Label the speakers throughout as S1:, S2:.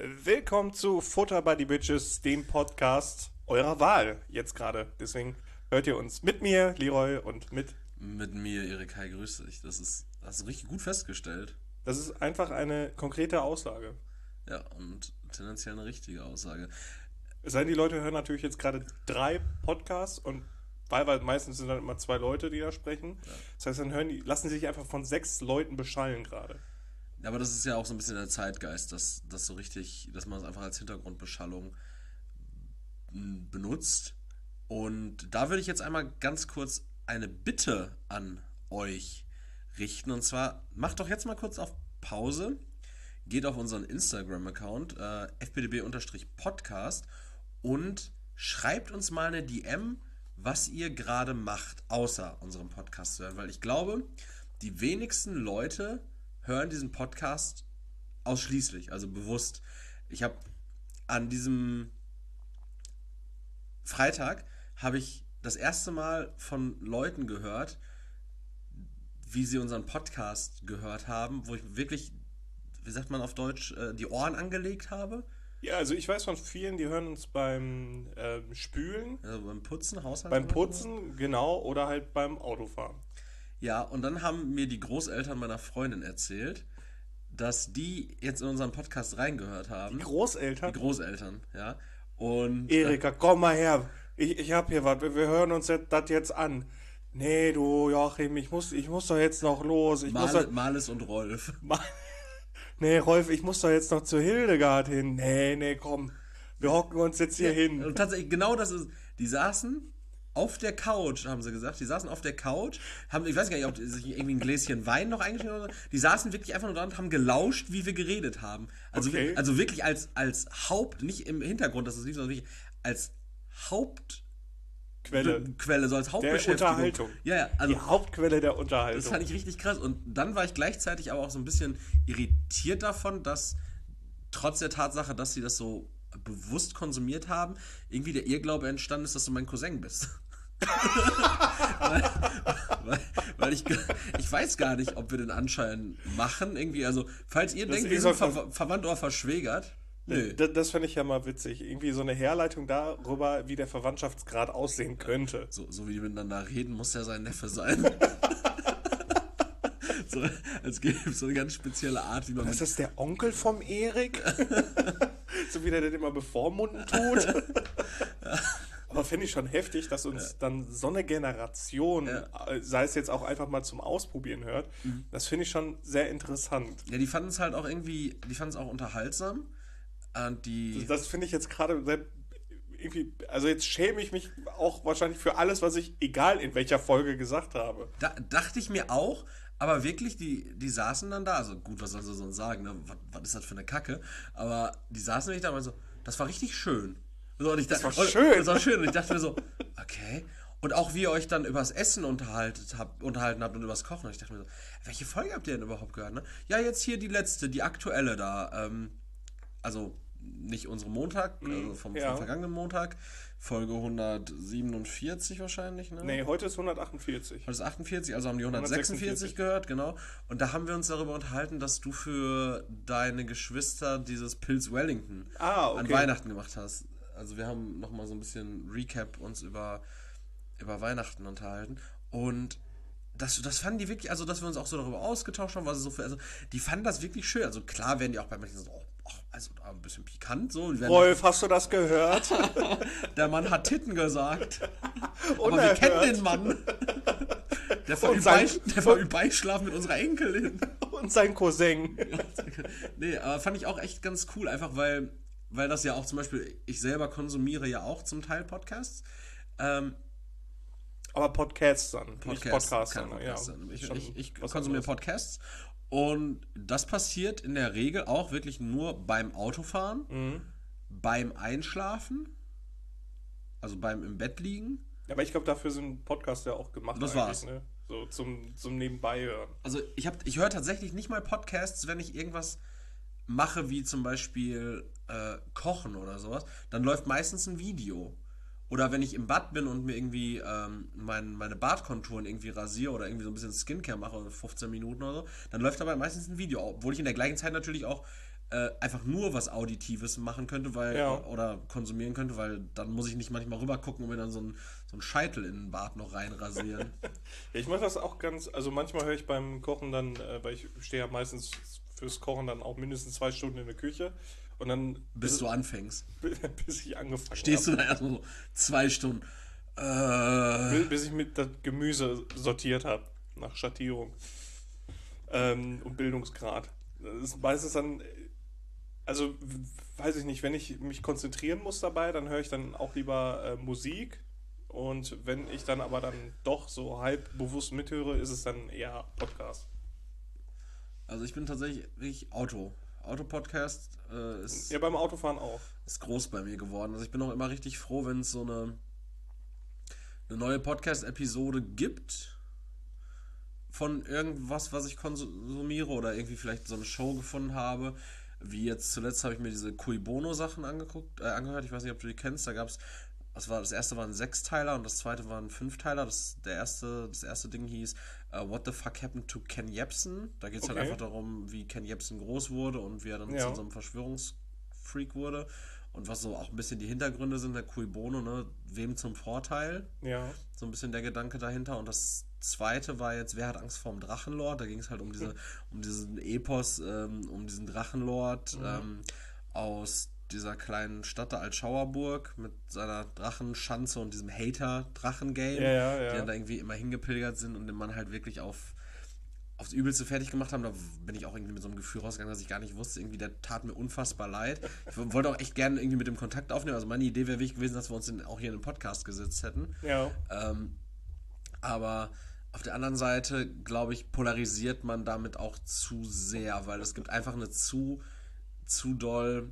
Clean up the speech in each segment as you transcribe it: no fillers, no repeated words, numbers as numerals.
S1: Willkommen zu Futter by the Bitches, dem Podcast eurer Wahl jetzt gerade. Deswegen hört ihr uns mit mir, Leroy, und mit
S2: mir, Erik. Hi, grüß dich. Hast du richtig gut festgestellt.
S1: Das ist einfach eine konkrete Aussage.
S2: Ja, und tendenziell eine richtige Aussage.
S1: Es sei denn, die Leute hören natürlich jetzt gerade 3 Podcasts und weil meistens sind dann immer 2 Leute, die da sprechen. Ja. Das heißt, dann lassen sie sich einfach von 6 Leuten beschallen gerade.
S2: Aber das ist ja auch so ein bisschen der Zeitgeist, dass man es einfach als Hintergrundbeschallung benutzt. Und da würde ich jetzt einmal ganz kurz eine Bitte an euch richten. Und zwar, macht doch jetzt mal kurz auf Pause, geht auf unseren Instagram-Account, fpdb-podcast, und schreibt uns mal eine DM, was ihr gerade macht, außer unserem Podcast zu hören. Weil ich glaube, die wenigsten Leute hören diesen Podcast ausschließlich, also bewusst. Ich habe an diesem Freitag das erste Mal von Leuten gehört, wie sie unseren Podcast gehört haben, wo ich wirklich, wie sagt man auf Deutsch, die Ohren angelegt habe.
S1: Ja, also ich weiß von vielen, die hören uns beim Spülen.
S2: Also beim Putzen, Haushalt.
S1: Beim Putzen, genau, oder halt beim Autofahren.
S2: Ja, und dann haben mir die Großeltern meiner Freundin erzählt, dass die jetzt in unseren Podcast reingehört haben.
S1: Die Großeltern?
S2: Die Großeltern, ja. Und
S1: Erika, komm mal her. Ich hab hier was. Wir hören uns das jetzt an. Nee, du Joachim, ich muss doch jetzt noch los.
S2: Males und Rolf.
S1: Nee, Rolf, ich muss doch jetzt noch zur Hildegard hin. Nee, komm. Wir hocken uns jetzt hier hin.
S2: Und tatsächlich, genau das ist. Die saßen auf der Couch, haben sie gesagt. Die saßen auf der Couch, ich weiß gar nicht, ob sie sich irgendwie ein Gläschen Wein noch eingeschenkt oder so. Die saßen wirklich einfach nur da und haben gelauscht, wie wir geredet haben. Also,
S1: okay.
S2: Also wirklich als Haupt, nicht im Hintergrund, das ist nicht so, sondern wirklich als Hauptquelle, so als Hauptbeschäftigung.
S1: Der Unterhaltung.
S2: Ja, also
S1: die Hauptquelle der Unterhaltung.
S2: Das fand ich richtig krass. Und dann war ich gleichzeitig aber auch so ein bisschen irritiert davon, dass trotz der Tatsache, dass sie das so bewusst konsumiert haben, irgendwie der Irrglaube entstanden ist, dass du mein Cousin bist. weil ich weiß gar nicht, ob wir den Anschein machen. Irgendwie, also, falls ihr denkt, wir sind verwandt oder verschwägert. Nö.
S1: Das fände ich ja mal witzig. Irgendwie so eine Herleitung darüber, wie der Verwandtschaftsgrad aussehen könnte.
S2: So wie die miteinander reden, muss der sein Neffe sein. So, es gibt so eine ganz spezielle Art, wie man.
S1: Ist das der Onkel vom Erik? So wie der den immer bevormunden tut. Aber finde ich schon heftig, dass uns dann so eine Generation, sei es jetzt auch einfach mal zum Ausprobieren hört, das finde ich schon sehr interessant.
S2: Ja, die fanden es halt auch irgendwie, auch unterhaltsam.
S1: Das finde ich jetzt gerade irgendwie, also jetzt schäme ich mich auch wahrscheinlich für alles, was ich, egal in welcher Folge, gesagt habe.
S2: Dachte ich mir auch, aber wirklich, die saßen dann da, also gut, was soll sie sonst sagen, ne? Was ist das für eine Kacke, aber die saßen nicht da und so, das war richtig schön. So, und
S1: das war schön.
S2: Das war schön und ich dachte mir so, okay. Und auch wie ihr euch dann übers Essen unterhalten habt und übers Kochen. Und ich dachte mir so, welche Folge habt ihr denn überhaupt gehört? Ne? Ja, jetzt hier die letzte, die aktuelle da. Also nicht unsere Montag, also vom vergangenen Montag. Folge 147 wahrscheinlich, ne?
S1: Nee, heute ist 148.
S2: Heute ist 48, also haben die 146 gehört, genau. Und da haben wir uns darüber unterhalten, dass du für deine Geschwister dieses Pilz Wellington an Weihnachten gemacht hast. Also wir haben nochmal so ein bisschen Recap uns über Weihnachten unterhalten. Und das fanden die wirklich, also dass wir uns auch so darüber ausgetauscht haben, was es so für, also die fanden das wirklich schön. Also klar werden die auch bei manchen so, also ein bisschen pikant so.
S1: Rolf, hast du das gehört?
S2: Der Mann hat Titten gesagt. Aber wir kennen den Mann. Der verübt Beischlaf mit unserer Enkelin.
S1: Und sein Cousin.
S2: Nee, aber fand ich auch echt ganz cool, einfach weil das ja auch zum Beispiel, ich selber konsumiere ja auch zum Teil Podcasts.
S1: Aber Podcasts dann,
S2: nicht Podcasts dann. Ja. Ich konsumiere Podcasts und das passiert in der Regel auch wirklich nur beim Autofahren, beim Einschlafen, also beim im Bett liegen.
S1: Aber ich glaube, dafür sind Podcasts ja auch gemacht.
S2: Das war's.
S1: Ne? So zum Nebenbei hören.
S2: Also ich höre tatsächlich nicht mal Podcasts, wenn ich irgendwas mache, wie zum Beispiel Kochen oder sowas, dann läuft meistens ein Video. Oder wenn ich im Bad bin und mir irgendwie meine Bartkonturen irgendwie rasiere oder irgendwie so ein bisschen Skincare mache, 15 Minuten oder so, dann läuft dabei meistens ein Video. Obwohl ich in der gleichen Zeit natürlich auch einfach nur was Auditives machen könnte, oder konsumieren könnte, weil dann muss ich nicht manchmal rüber gucken und mir dann so ein Scheitel in den Bart noch reinrasieren.
S1: Ja, ich mache das auch also manchmal höre ich beim Kochen dann, weil ich stehe ja meistens fürs Kochen dann auch mindestens 2 Stunden in der Küche und dann...
S2: Bis du anfängst.
S1: Bis ich angefangen habe.
S2: Stehst du da erstmal so 2 Stunden.
S1: Bis ich mit das Gemüse sortiert habe, nach Schattierung und Bildungsgrad. Das ist meistens dann... Also, weiß ich nicht, wenn ich mich konzentrieren muss dabei, dann höre ich dann auch lieber Musik. Und wenn ich dann aber dann doch so halb bewusst mithöre, ist es dann eher Podcast.
S2: Also ich bin tatsächlich wirklich Autopodcast ist...
S1: Ja, beim Autofahren auch.
S2: Ist groß bei mir geworden. Also ich bin auch immer richtig froh, wenn es so eine neue Podcast-Episode gibt von irgendwas, was ich konsumiere oder irgendwie vielleicht so eine Show gefunden habe. Wie jetzt zuletzt habe ich mir diese Cui Bono-Sachen angehört. Ich weiß nicht, ob du die kennst. Da gab es, das erste war ein 6-Teiler und das zweite war ein 5-Teiler. Das erste Ding hieß What the Fuck Happened to Ken Jebsen? Da geht es halt einfach darum, wie Ken Jebsen groß wurde und wie er dann zu so einem Verschwörungsfreak wurde. Und was so auch ein bisschen die Hintergründe sind, der Cui Bono, ne? Wem zum Vorteil? Ja. So ein bisschen der Gedanke dahinter. Und das zweite war jetzt, wer hat Angst vor dem Drachenlord? Da ging es halt um diesen Epos, um diesen Drachenlord aus dieser kleinen Stadt da Altschauerburg mit seiner Drachenschanze und diesem Hater-Drachen-Game, die dann da irgendwie immer hingepilgert sind und den Mann halt wirklich aufs Übelste fertig gemacht haben. Da bin ich auch irgendwie mit so einem Gefühl rausgegangen, dass ich gar nicht wusste, irgendwie, der tat mir unfassbar leid. Ich wollte auch echt gerne irgendwie mit dem Kontakt aufnehmen. Also meine Idee wäre wirklich gewesen, dass wir uns auch hier in den Podcast gesetzt hätten. Ja. Aber auf der anderen Seite, glaube ich, polarisiert man damit auch zu sehr, weil es gibt einfach eine zu doll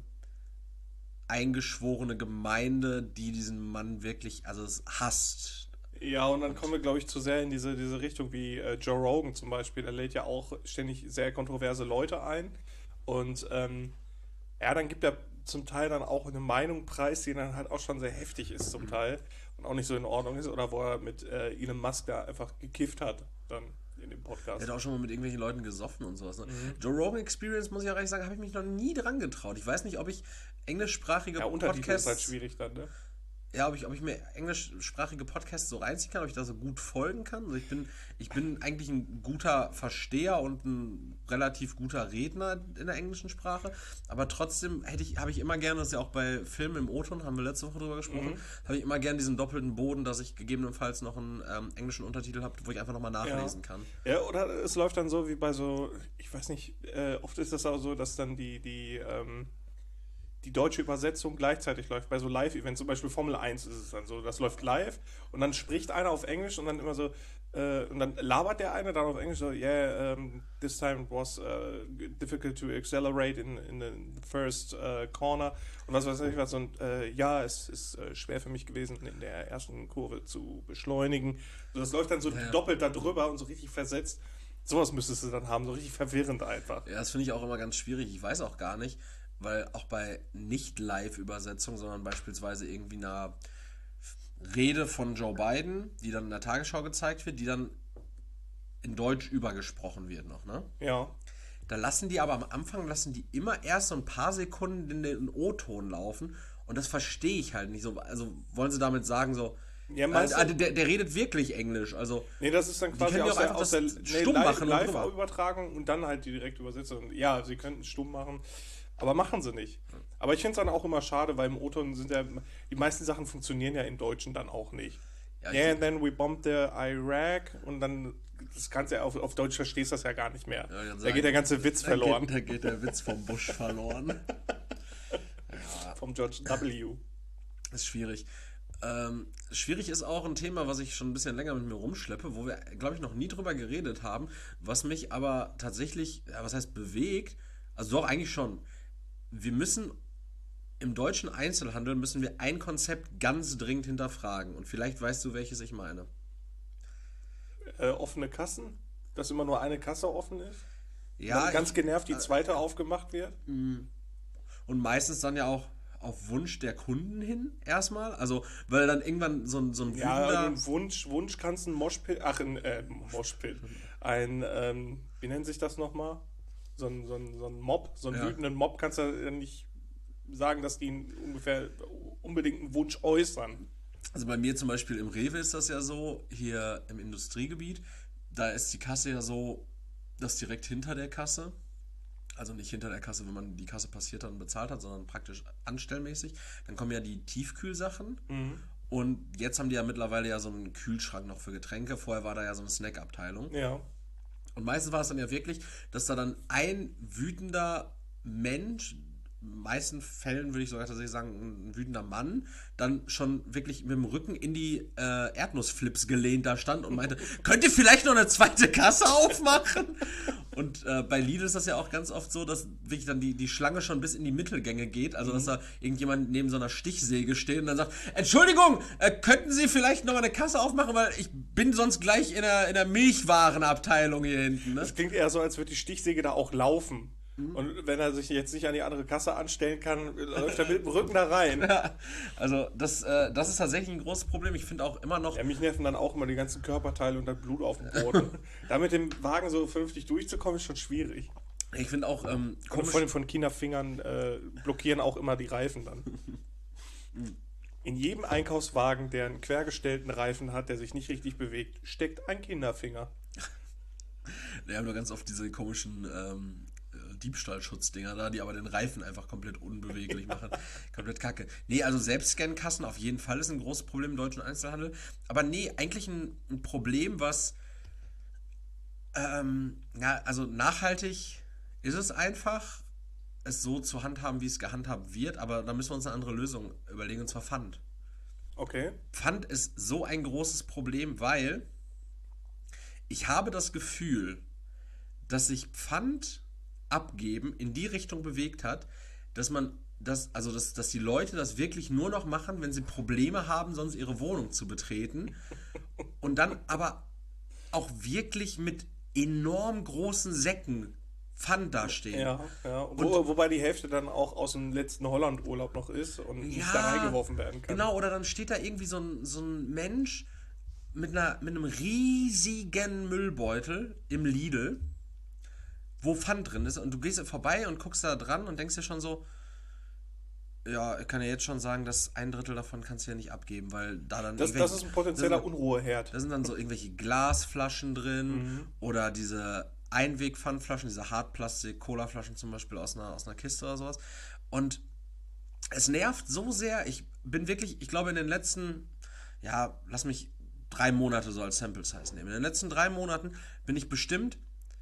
S2: eingeschworene Gemeinde, die diesen Mann wirklich, also es hasst.
S1: Ja, und dann kommen wir, glaube ich, zu sehr in diese Richtung wie Joe Rogan zum Beispiel. Er lädt ja auch ständig sehr kontroverse Leute ein. Und dann gibt er zum Teil dann auch eine Meinung preis, die dann halt auch schon sehr heftig ist zum Teil und auch nicht so in Ordnung ist. Oder wo er mit Elon Musk da einfach gekifft hat dann in dem Podcast.
S2: Er hat auch schon mal mit irgendwelchen Leuten gesoffen und sowas. Ne? Joe Rogan Experience, muss ich auch ehrlich sagen, habe ich mich noch nie dran getraut. Ich weiß nicht, ob ich englischsprachige
S1: Untertitel ist halt schwierig dann, ne?
S2: Ja, ob ich mir englischsprachige Podcasts so reinziehen kann, ob ich da so gut folgen kann. Also ich bin eigentlich ein guter Versteher und ein relativ guter Redner in der englischen Sprache, aber trotzdem habe ich immer gerne, das ist ja auch bei Filmen im O-Ton, haben wir letzte Woche drüber gesprochen, habe ich immer gerne diesen doppelten Boden, dass ich gegebenenfalls noch einen englischen Untertitel habe, wo ich einfach nochmal nachlesen kann.
S1: Ja, oder es läuft dann so wie bei so, ich weiß nicht, oft ist das auch so, dass dann die deutsche Übersetzung gleichzeitig läuft. Bei so Live-Events, zum Beispiel Formel 1 ist es dann so, das läuft live und dann spricht einer auf Englisch und dann immer so, und dann labert der eine dann auf Englisch so, this time it was difficult to accelerate in the first corner und was weiß ich was und es ist schwer für mich gewesen, in der ersten Kurve zu beschleunigen. So, das läuft dann so doppelt da drüber und so richtig versetzt. Sowas müsstest du dann haben, so richtig verwirrend einfach.
S2: Ja, das finde ich auch immer ganz schwierig. Ich weiß auch gar nicht, weil auch bei Nicht-Live-Übersetzungen, sondern beispielsweise irgendwie einer Rede von Joe Biden, die dann in der Tagesschau gezeigt wird, die dann in Deutsch übergesprochen wird noch, ne? Ja. Da lassen die aber am Anfang, immer erst so ein paar Sekunden in den O-Ton laufen und das verstehe ich halt nicht so. Also wollen sie damit sagen so, ja, der redet wirklich Englisch, also...
S1: Nee, das ist dann quasi aus der Live-Übertragung und dann halt die direkte Übersetzung. Ja, sie könnten stumm machen. Aber machen sie nicht. Aber ich finde es dann auch immer schade, weil im O-Ton sind ja, die meisten Sachen funktionieren ja im Deutschen dann auch nicht. Ja, and then we bombed the Iraq und dann, das kannst du ja auf Deutsch verstehst das ja gar nicht mehr. Ja, da geht der ganze Witz verloren.
S2: Da geht der Witz vom Bush verloren.
S1: Vom George W.
S2: Das ist schwierig. Schwierig ist auch ein Thema, was ich schon ein bisschen länger mit mir rumschleppe, wo wir, glaube ich, noch nie drüber geredet haben, was mich aber tatsächlich, was heißt bewegt, also doch eigentlich schon. Wir müssen im deutschen Einzelhandel ein Konzept ganz dringend hinterfragen. Und vielleicht weißt du, welches ich meine.
S1: Offene Kassen? Dass immer nur eine Kasse offen ist? Ja. Ganz genervt die zweite aufgemacht wird?
S2: Und meistens dann ja auch auf Wunsch der Kunden hin erstmal. Also, weil dann irgendwann so ein
S1: wütender... Ja, ein Wunsch kannst du ein Moshpit... Moshpit. Wie nennt sich das nochmal? so ein Mob, so einen wütenden Mob kannst du ja nicht sagen, dass die unbedingt einen Wunsch äußern.
S2: Also bei mir zum Beispiel im Rewe ist das ja so, hier im Industriegebiet, da ist die Kasse ja so, dass direkt hinter der Kasse, also nicht hinter der Kasse, wenn man die Kasse passiert hat und bezahlt hat, sondern praktisch anstellmäßig, dann kommen ja die Tiefkühlsachen und jetzt haben die ja mittlerweile ja so einen Kühlschrank noch für Getränke, vorher war da ja so eine Snackabteilung.
S1: Ja.
S2: Und meistens war es dann ja wirklich, dass da dann ein wütender Mensch, in den meisten Fällen würde ich sogar tatsächlich sagen, ein wütender Mann, dann schon wirklich mit dem Rücken in die Erdnussflips gelehnt da stand und meinte, könnt ihr vielleicht noch eine zweite Kasse aufmachen? Und bei Lidl ist das ja auch ganz oft so, dass wirklich dann die Schlange schon bis in die Mittelgänge geht, also dass da irgendjemand neben so einer Stichsäge steht und dann sagt, Entschuldigung, könnten Sie vielleicht noch mal eine Kasse aufmachen, weil ich bin sonst gleich in der Milchwarenabteilung hier hinten. Ne?
S1: Das klingt eher so, als würde die Stichsäge da auch laufen. Und wenn er sich jetzt nicht an die andere Kasse anstellen kann, läuft er mit dem Rücken da rein.
S2: Ja, also das ist tatsächlich ein großes Problem. Ich finde auch immer noch...
S1: Ja, mich nerven dann auch immer die ganzen Körperteile und das Blut auf dem Boden. Da mit dem Wagen so vernünftig durchzukommen, ist schon schwierig.
S2: Ich finde auch
S1: komisch. Und von Kinderfingern blockieren auch immer die Reifen dann. In jedem Einkaufswagen, der einen quergestellten Reifen hat, der sich nicht richtig bewegt, steckt ein Kinderfinger.
S2: Wir haben nur ganz oft diese komischen... Diebstahlschutzdinger da, die aber den Reifen einfach komplett unbeweglich machen. Komplett kacke. Nee, also Selbstscan-Kassen auf jeden Fall ist ein großes Problem im deutschen Einzelhandel. Aber nee, eigentlich ein Problem, was also nachhaltig ist es einfach, es so zu handhaben, wie es gehandhabt wird, aber da müssen wir uns eine andere Lösung überlegen, und zwar Pfand.
S1: Okay.
S2: Pfand ist so ein großes Problem, weil ich habe das Gefühl, dass sich Pfand abgeben in die Richtung bewegt hat, dass die Leute das wirklich nur noch machen, wenn sie Probleme haben, sonst ihre Wohnung zu betreten und dann aber auch wirklich mit enorm großen Säcken Pfand dastehen.
S1: Ja. Wobei die Hälfte dann auch aus dem letzten Holland-Urlaub noch ist und nicht da reingeworfen werden kann.
S2: Genau, oder dann steht da irgendwie so ein Mensch mit einem riesigen Müllbeutel im Lidl, wo Pfand drin ist und du gehst vorbei und guckst da dran und denkst dir schon so, ja, ich kann ja jetzt schon sagen, dass 1/3 davon kannst du ja nicht abgeben, weil da dann...
S1: Das ist ein potenzieller Unruheherd.
S2: Da sind dann so irgendwelche Glasflaschen drin oder diese Einweg-Pfandflaschen, diese Hartplastik-Cola-Flaschen zum Beispiel aus einer Kiste oder sowas. Und es nervt so sehr, ich bin wirklich, ich glaube in den letzten, lass mich 3 Monate so als Sample Size nehmen. In den letzten 3 Monaten bin ich bestimmt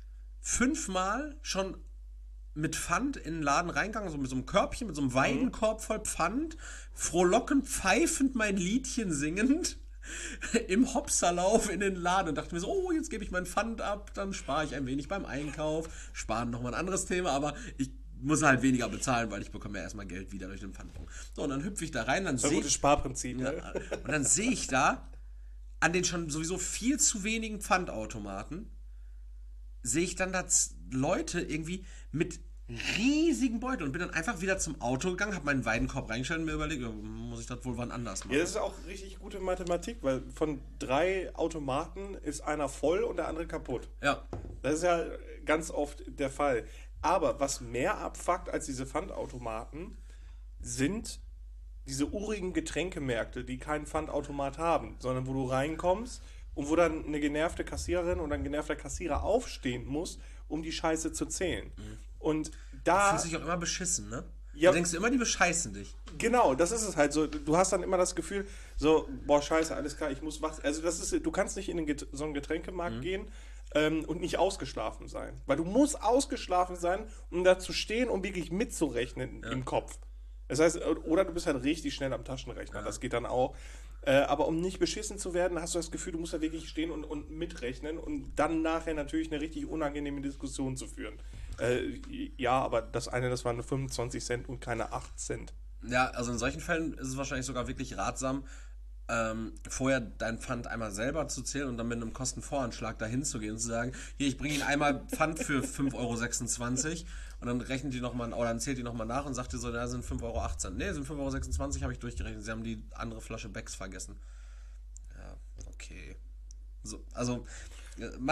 S2: 5-mal schon mit Pfand in den Laden reingegangen, so mit so einem Körbchen, mit so einem Weidenkorb voll Pfand, frohlockend, pfeifend mein Liedchen singend, im Hopserlauf in den Laden und dachte mir so, oh, jetzt gebe ich mein Pfand ab, dann spare ich ein wenig beim Einkauf. Sparen nochmal ein anderes Thema, aber ich muss halt weniger bezahlen, weil ich bekomme ja erstmal Geld wieder durch den Pfandbon. So, und dann hüpfe ich da rein, dann
S1: sehe ich... gutes Sparprinzip,
S2: ne? Und dann sehe ich da, an den schon sowieso viel zu wenigen Pfandautomaten, sehe ich dann da Leute irgendwie mit riesigen Beuteln und bin dann einfach wieder zum Auto gegangen, habe meinen Weidenkorb reingestellt und mir überlegt, muss ich das wohl wann anders machen.
S1: Ja, das ist auch richtig gute Mathematik, weil von 3 Automaten ist einer voll und der andere kaputt.
S2: Ja.
S1: Das ist ja ganz oft der Fall. Aber was mehr abfuckt als diese Pfandautomaten, sind diese urigen Getränkemärkte, die keinen Pfandautomat haben, sondern wo du reinkommst und wo dann eine genervte Kassiererin oder ein genervter Kassierer aufstehen muss, um die Scheiße zu zählen. Und da...
S2: Du fühlst dich auch immer beschissen, ne? Ja. Da denkst du immer, die bescheißen dich.
S1: Genau, das ist es halt so. Du hast dann immer das Gefühl, so, boah, scheiße, alles klar, ich muss wach... Also du kannst nicht in so einen Getränkemarkt gehen und nicht ausgeschlafen sein. Weil du musst ausgeschlafen sein, um da zu stehen, um wirklich mitzurechnen im Kopf. Das heißt, oder du bist halt richtig schnell am Taschenrechner, das geht dann auch. Aber um nicht beschissen zu werden, hast du das Gefühl, du musst da wirklich stehen und mitrechnen und dann nachher natürlich eine richtig unangenehme Diskussion zu führen. Aber das waren nur 25 Cent und keine 8 Cent.
S2: Ja, also in solchen Fällen ist es wahrscheinlich sogar wirklich ratsam, vorher dein Pfand einmal selber zu zählen und dann mit einem Kostenvoranschlag dahin zu gehen und zu sagen, hier, ich bringe Ihnen einmal Pfand für 5,26 € und dann rechnet die nochmal, oder dann zählt die nochmal nach und sagt dir so, da sind 5,18 €. Nee, sind 5,26 €, habe ich durchgerechnet. Sie haben die andere Flasche Becks vergessen. Ja, okay. So, also,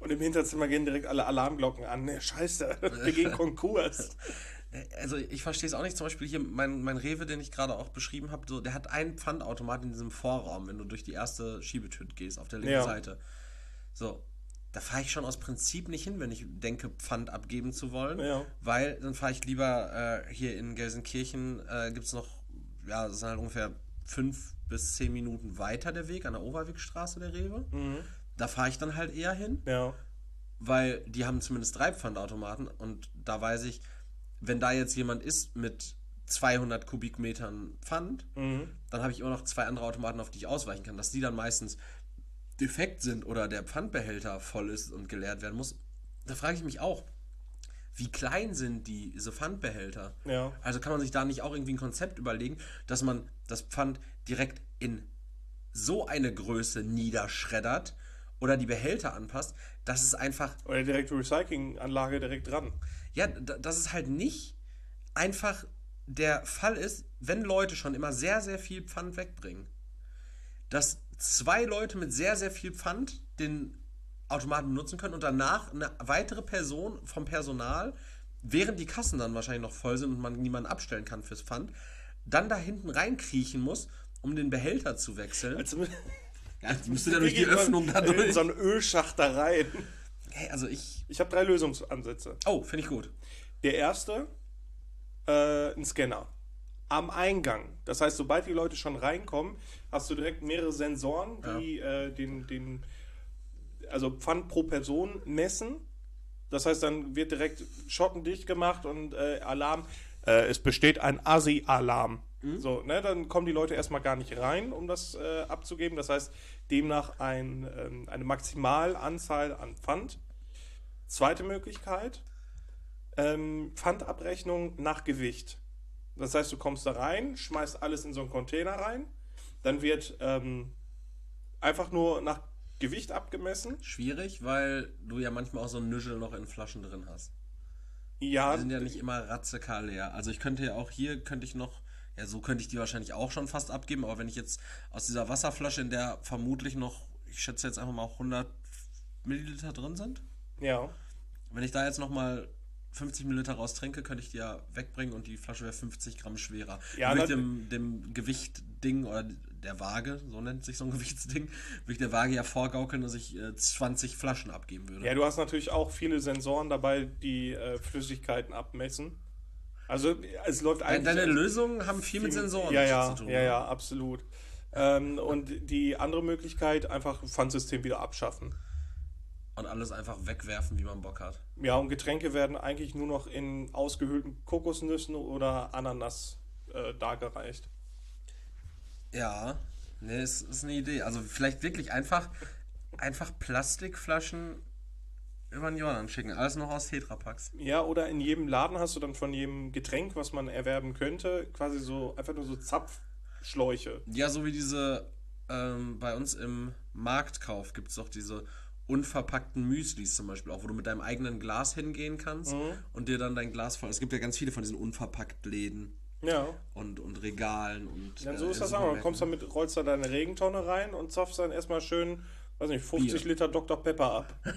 S1: Und im Hinterzimmer gehen direkt alle Alarmglocken an. Ne, scheiße, wir gehen Konkurs.
S2: Also ich verstehe es auch nicht. Zum Beispiel hier mein Rewe, den ich gerade auch beschrieben habe, so, der hat einen Pfandautomat in diesem Vorraum, wenn du durch die erste Schiebetür gehst, auf der linken Seite. So, da fahre ich schon aus Prinzip nicht hin, wenn ich denke, Pfand abgeben zu wollen. Ja. Weil dann fahre ich lieber hier in Gelsenkirchen, gibt es noch, ja, das sind halt ungefähr 5 bis 10 Minuten weiter der Weg, an der Overwegstraße der Rewe. Mhm. Da fahre ich dann halt eher hin, weil die haben zumindest 3 Pfandautomaten und da weiß ich, wenn da jetzt jemand ist mit 200 Kubikmetern Pfand, dann habe ich immer noch 2 andere Automaten, auf die ich ausweichen kann. Dass die dann meistens defekt sind oder der Pfandbehälter voll ist und geleert werden muss, da frage ich mich auch, wie klein sind diese Pfandbehälter? Ja. Also kann man sich da nicht auch irgendwie ein Konzept überlegen, dass man das Pfand direkt in so eine Größe niederschreddert oder die Behälter anpasst, dass es einfach...
S1: Oder direkt Recyclinganlage direkt dran.
S2: Ja, dass es halt nicht einfach der Fall ist, wenn Leute schon immer sehr, sehr viel Pfand wegbringen, dass 2 Leute mit sehr, sehr viel Pfand den Automaten benutzen können und danach eine weitere Person vom Personal, während die Kassen dann wahrscheinlich noch voll sind und man niemanden abstellen kann fürs Pfand, dann da hinten reinkriechen muss, um den Behälter zu wechseln. Also,
S1: ja, müsste dann durch die Öffnung da durch. In so einen Ölschacht da rein.
S2: Hey, also ich
S1: habe 3 Lösungsansätze.
S2: Oh, finde ich gut.
S1: Der erste, ein Scanner. Am Eingang. Das heißt, sobald die Leute schon reinkommen, hast du direkt mehrere Sensoren, die also Pfand pro Person messen. Das heißt, dann wird direkt schottendicht gemacht und Alarm. Es besteht ein ASI-Alarm. So, ne, dann kommen die Leute erstmal gar nicht rein, um das abzugeben. Das heißt, demnach eine Maximalanzahl an Pfand. Zweite Möglichkeit, Pfandabrechnung nach Gewicht. Das heißt, du kommst da rein, schmeißt alles in so einen Container rein, dann wird einfach nur nach Gewicht abgemessen.
S2: Schwierig, weil du ja manchmal auch so ein Nüschel noch in Flaschen drin hast.
S1: Ja.
S2: Die sind ja nicht immer radikal leer. Also ich könnte ja auch hier, so könnte ich die wahrscheinlich auch schon fast abgeben, aber wenn ich jetzt aus dieser Wasserflasche, in der vermutlich noch, ich schätze jetzt einfach mal 100 Milliliter drin sind.
S1: Ja.
S2: Wenn ich da jetzt nochmal 50 Milliliter raustränke, könnte ich die ja wegbringen und die Flasche wäre 50 Gramm schwerer. Ja, mit dem Gewichtding oder der Waage, so nennt sich so ein Gewichtsding, würde ich der Waage ja vorgaukeln, dass ich 20 Flaschen abgeben würde.
S1: Ja, du hast natürlich auch viele Sensoren dabei, die Flüssigkeiten abmessen. Also es läuft eigentlich...
S2: Deine Lösungen haben viel mit Sensoren zu tun.
S1: Ja, absolut. Und die andere Möglichkeit, einfach Pfandsystem wieder abschaffen.
S2: Und alles einfach wegwerfen, wie man Bock hat.
S1: Ja, und Getränke werden eigentlich nur noch in ausgehöhlten Kokosnüssen oder Ananas dargereicht.
S2: Ja, ne, ist eine Idee. Also vielleicht wirklich einfach Plastikflaschen über den Jordan schicken. Alles noch aus Tetrapacks.
S1: Ja, oder in jedem Laden hast du dann von jedem Getränk, was man erwerben könnte, quasi so einfach nur so Zapfschläuche.
S2: Ja, so wie diese bei uns im Marktkauf gibt es doch diese unverpackten Müslis zum Beispiel auch, wo du mit deinem eigenen Glas hingehen kannst und dir dann dein Glas voll... Es gibt ja ganz viele von diesen unverpackt Läden.
S1: Ja.
S2: Und Regalen und...
S1: Ja, so ist das auch. Dann rollst da deine Regentonne rein und zapfst dann erstmal schön, weiß nicht, 50 Liter Dr. Pepper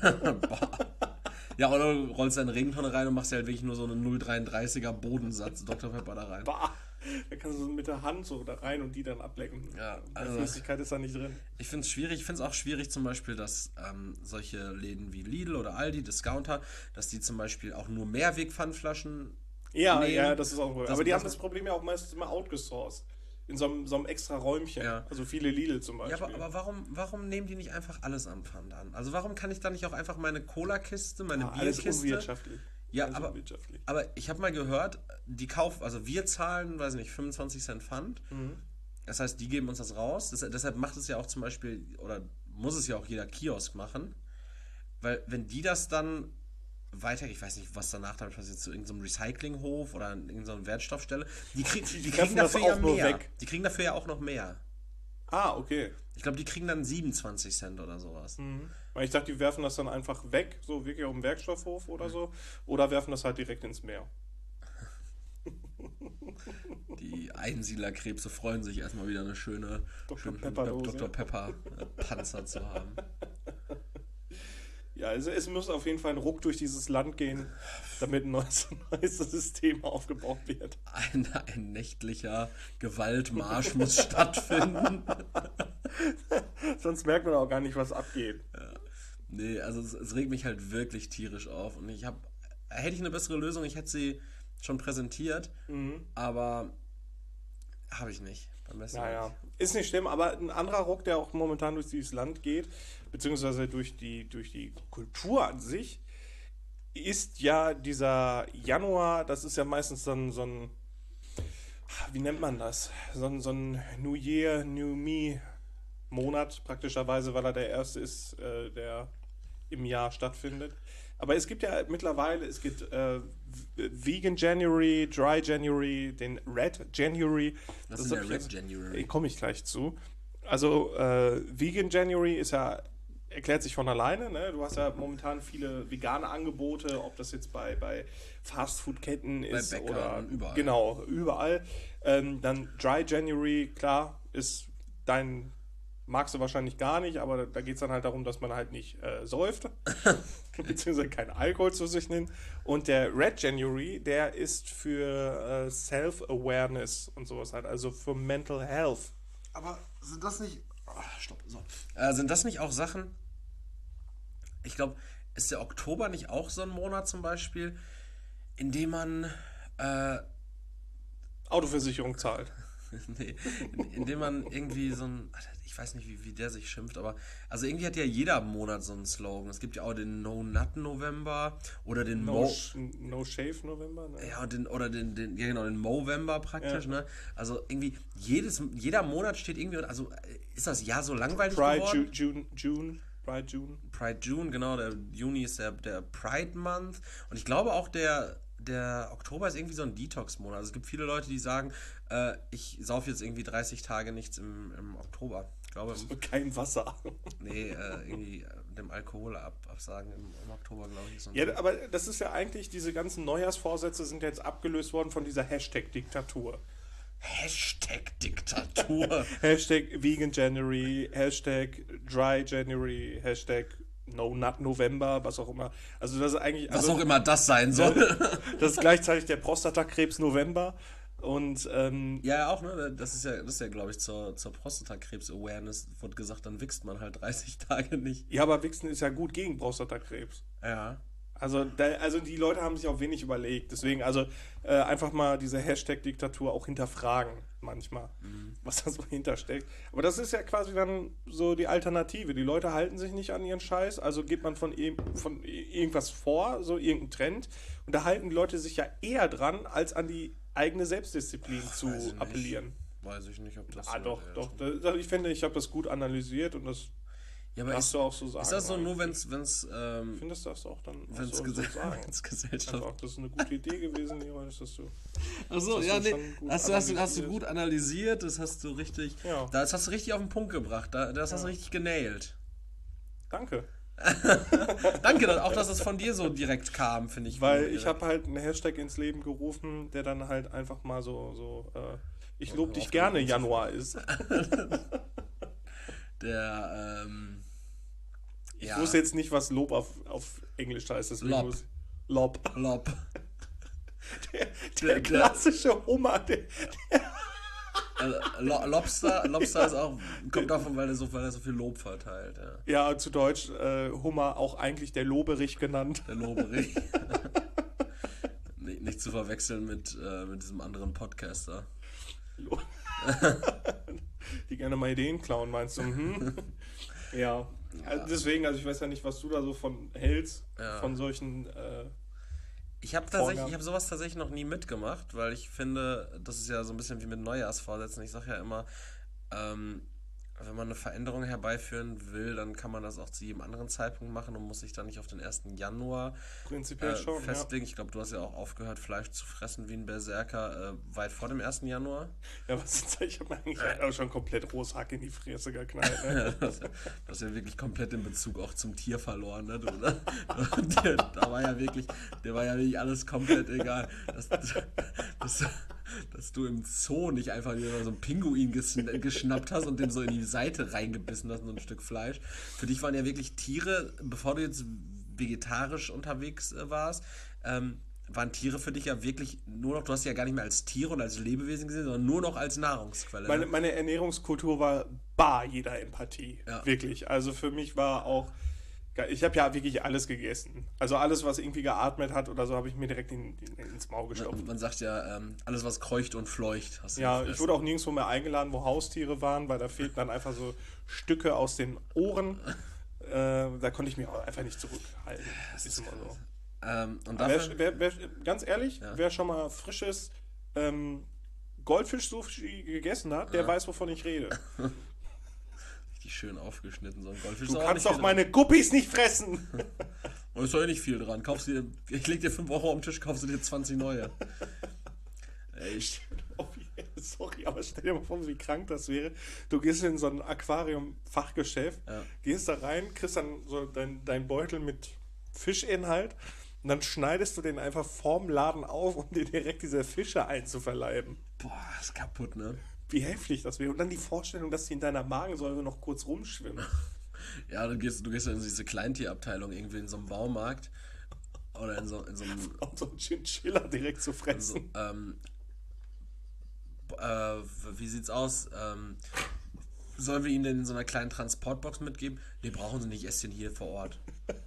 S1: ab.
S2: Ja, oder du rollst deine Regentonne rein und machst halt wirklich nur so einen 0,33er Bodensatz Dr. Pepper da rein.
S1: Bah. Da kannst du mit der Hand so da rein und die dann ablecken.
S2: Ja,
S1: also Flüssigkeit ist da nicht drin.
S2: Ich finde es schwierig. Ich finde es auch schwierig zum Beispiel, dass solche Läden wie Lidl oder Aldi, Discounter, dass die zum Beispiel auch nur Mehrwegpfandflaschen
S1: nehmen. Ja, das ist auch ein Problem. Aber die haben das Problem ja auch meistens immer outgesourced. In so einem extra Räumchen. Ja. Also viele Lidl zum Beispiel.
S2: Ja, aber warum nehmen die nicht einfach alles an Pfand an? Also warum kann ich da nicht auch einfach meine Cola-Kiste, meine Bierkiste...
S1: Alles unwirtschaftlich.
S2: Ja, aber ich habe mal gehört, also wir zahlen, weiß nicht, 25 Cent Pfand. Das heißt, die geben uns das raus. Deshalb macht es ja auch zum Beispiel, oder muss es ja auch jeder Kiosk machen. Weil wenn die das dann ich weiß nicht, was danach damit passiert, zu irgendeinem Recyclinghof oder an irgendeiner Wertstoffstelle, die kriegen dafür ja mehr. Weg. Die kriegen dafür ja auch noch mehr.
S1: Ah, okay.
S2: Ich glaube, die kriegen dann 27 Cent oder sowas.
S1: Weil ich dachte, die werfen das dann einfach weg, so wirklich auf dem Werkstoffhof oder so, oder werfen das halt direkt ins Meer.
S2: Die Einsiedlerkrebse freuen sich erstmal wieder eine schöne
S1: Dr. Pepper
S2: Panzer zu haben.
S1: Ja, also es muss auf jeden Fall ein Ruck durch dieses Land gehen, damit ein neues System aufgebaut wird.
S2: Ein nächtlicher Gewaltmarsch muss stattfinden.
S1: Sonst merkt man auch gar nicht, was abgeht.
S2: Ja. Nee, also es regt mich halt wirklich tierisch auf. Und hätte ich eine bessere Lösung, ich hätte sie schon präsentiert, aber habe ich nicht.
S1: Naja, ist nicht schlimm, aber ein anderer Ruck, der auch momentan durch dieses Land geht, beziehungsweise durch die Kultur an sich, ist ja dieser Januar, das ist ja meistens dann so ein, wie nennt man das? So ein New Year, New Me Monat praktischerweise, weil er der erste ist, der im Jahr stattfindet. Aber es gibt ja mittlerweile, es gibt Vegan January, Dry January, den Red January.
S2: Was ist der Red January?
S1: Komme ich gleich zu. Also Vegan January erklärt sich von alleine. Ne? Du hast ja momentan viele vegane Angebote, ob das jetzt bei Fastfood-Ketten ist
S2: bei Bäckern
S1: oder
S2: überall.
S1: Genau, überall. Dann Dry January, klar, magst du wahrscheinlich gar nicht, aber da geht es dann halt darum, dass man halt nicht säuft, beziehungsweise keinen Alkohol zu sich nimmt. Und der Red January, der ist für Self-Awareness und sowas halt, also für Mental Health.
S2: Aber sind das nicht... sind das nicht auch Sachen... Ich glaube, ist der Oktober nicht auch so ein Monat zum Beispiel, in dem man...
S1: Autoversicherung zahlt.
S2: Nee, indem man irgendwie so ein, ich weiß nicht, wie der sich schimpft, aber also irgendwie hat ja jeder Monat so einen Slogan. Es gibt ja auch den No-Nut-November oder den
S1: No-Shave-November. Ne?
S2: Ja, den Movember praktisch, ja. Ne? Also irgendwie jeder Monat steht irgendwie, also ist das Jahr so langweilig geworden? Pride June, genau, der Juni ist der Pride Month und ich glaube auch der Oktober ist irgendwie so ein Detox-Monat. Also es gibt viele Leute, die sagen, ich sauf jetzt irgendwie 30 Tage nichts im Oktober. Ich glaube,
S1: kein Wasser.
S2: Nee, irgendwie dem Alkohol absagen im Oktober, glaube ich.
S1: Ja, aber das ist ja eigentlich, diese ganzen Neujahrsvorsätze sind jetzt abgelöst worden von dieser Hashtag-Diktatur.
S2: Hashtag-Diktatur.
S1: Hashtag Vegan January, Hashtag Dry January, Hashtag No-Nut November, was auch immer. Also das ist eigentlich...
S2: Was auch immer das sein soll.
S1: Das ist gleichzeitig der Prostatakrebs November. Und
S2: ja, auch, ne? Das ist ja, glaube ich, zur Prostatakrebs-Awareness wurde gesagt, dann wächst man halt 30 Tage nicht.
S1: Ja, aber Wichsen ist ja gut gegen Prostatakrebs.
S2: Ja.
S1: Also die Leute haben sich auch wenig überlegt. Deswegen, einfach mal diese Hashtag-Diktatur auch hinterfragen manchmal, was da so hintersteckt. Aber das ist ja quasi dann so die Alternative. Die Leute halten sich nicht an ihren Scheiß, also geht man von irgendwas vor, so irgendein Trend. Und da halten die Leute sich ja eher dran, als an die eigene Selbstdisziplin zu appellieren.
S2: Weiß ich nicht, ob das
S1: doch. Ich finde, ich habe das gut analysiert und das darfst du auch so sagen.
S2: Ist das so nur, wenn's
S1: findest du das auch dann
S2: so sagen? Gesellschaft.
S1: Einfach, das ist eine gute Idee gewesen, Leroy, dass du...
S2: Achso, ja, nee. Hast du gut analysiert, das hast du richtig...
S1: Ja.
S2: Das hast du richtig auf den Punkt gebracht, das hast du richtig genailt.
S1: Danke.
S2: Danke, auch dass es von dir so direkt kam, finde ich.
S1: Weil ich habe halt einen Hashtag ins Leben gerufen, der dann halt einfach mal so ich lob dich gerne Januar ist. Ich wusste jetzt nicht, was Lob auf Englisch heißt.
S2: Lob.
S1: Der klassische Hummer.
S2: Lobster ist auch, kommt davon, weil er so viel Lob verteilt.
S1: Ja, zu Deutsch Hummer auch eigentlich der Loberich genannt.
S2: Der Loberich. Nicht zu verwechseln mit diesem anderen Podcaster.
S1: Die gerne mal Ideen klauen, meinst du? Ja. Also deswegen, ich weiß ja nicht, was du da so von hältst, von solchen
S2: Ich habe sowas tatsächlich noch nie mitgemacht, weil ich finde, das ist ja so ein bisschen wie mit Neujahrsvorsätzen. Ich sage ja immer, wenn man eine Veränderung herbeiführen will, dann kann man das auch zu jedem anderen Zeitpunkt machen und muss sich dann nicht auf den 1. Januar
S1: prinzipiell schon
S2: festlegen. Ja. Ich glaube, du hast ja auch aufgehört, Fleisch zu fressen wie ein Berserker weit vor dem 1. Januar.
S1: Ja, ich habe mir eigentlich auch schon komplett rohes Hack in die Fresse geknallt. Ne?
S2: Du hast ja wirklich komplett den Bezug auch zum Tier verloren. Ne? Der war ja wirklich alles komplett egal. Dass du im Zoo nicht einfach wieder so einen Pinguin geschnappt hast und dem so in die Seite reingebissen hast, so ein Stück Fleisch. Für dich waren ja wirklich Tiere, bevor du jetzt vegetarisch unterwegs warst, waren Tiere für dich ja wirklich nur noch, du hast sie ja gar nicht mehr als Tiere und als Lebewesen gesehen, sondern nur noch als Nahrungsquelle.
S1: Meine Ernährungskultur war bar jeder Empathie. Ja. Wirklich. Also für mich war auch, ich habe ja wirklich alles gegessen. Also alles, was irgendwie geatmet hat oder so, habe ich mir direkt ins Maul gestopft.
S2: Man sagt ja, alles, was kreucht und fleucht, hast du
S1: gefressen. Ich wurde auch nirgendwo mehr eingeladen, wo Haustiere waren, weil da fehlten dann einfach so Stücke aus den Ohren. Da konnte ich mich auch einfach nicht zurückhalten. Das ist immer so. Und wer, ganz ehrlich, wer schon mal frisches Goldfisch-Sushi gegessen hat, der weiß, wovon ich rede.
S2: Richtig schön aufgeschnitten, so ein Goldfisch.
S1: Du kannst doch meine Guppies nicht fressen!
S2: Und ist doch nicht viel dran. Ich leg dir 5 Euro auf den Tisch, kaufst du dir 20 neue.
S1: Sorry, aber stell dir mal vor, wie krank das wäre. Du gehst in so ein Aquarium-Fachgeschäft, gehst da rein, kriegst dann so dein Beutel mit Fischinhalt und dann schneidest du den einfach vorm Laden auf, um dir direkt diese Fische einzuverleiben.
S2: Boah, ist kaputt, ne?
S1: Wie heftig das wäre. Und dann die Vorstellung, dass die in deiner Magensäure noch kurz rumschwimmen.
S2: Ja, du gehst in diese Kleintierabteilung irgendwie in so einem Baumarkt oder in so einem...
S1: Um so einen Chinchilla direkt zu fressen.
S2: Wie sieht's aus? Sollen wir ihnen denn in so einer kleinen Transportbox mitgeben? Nee, brauchen sie nicht, ich esse den hier vor Ort.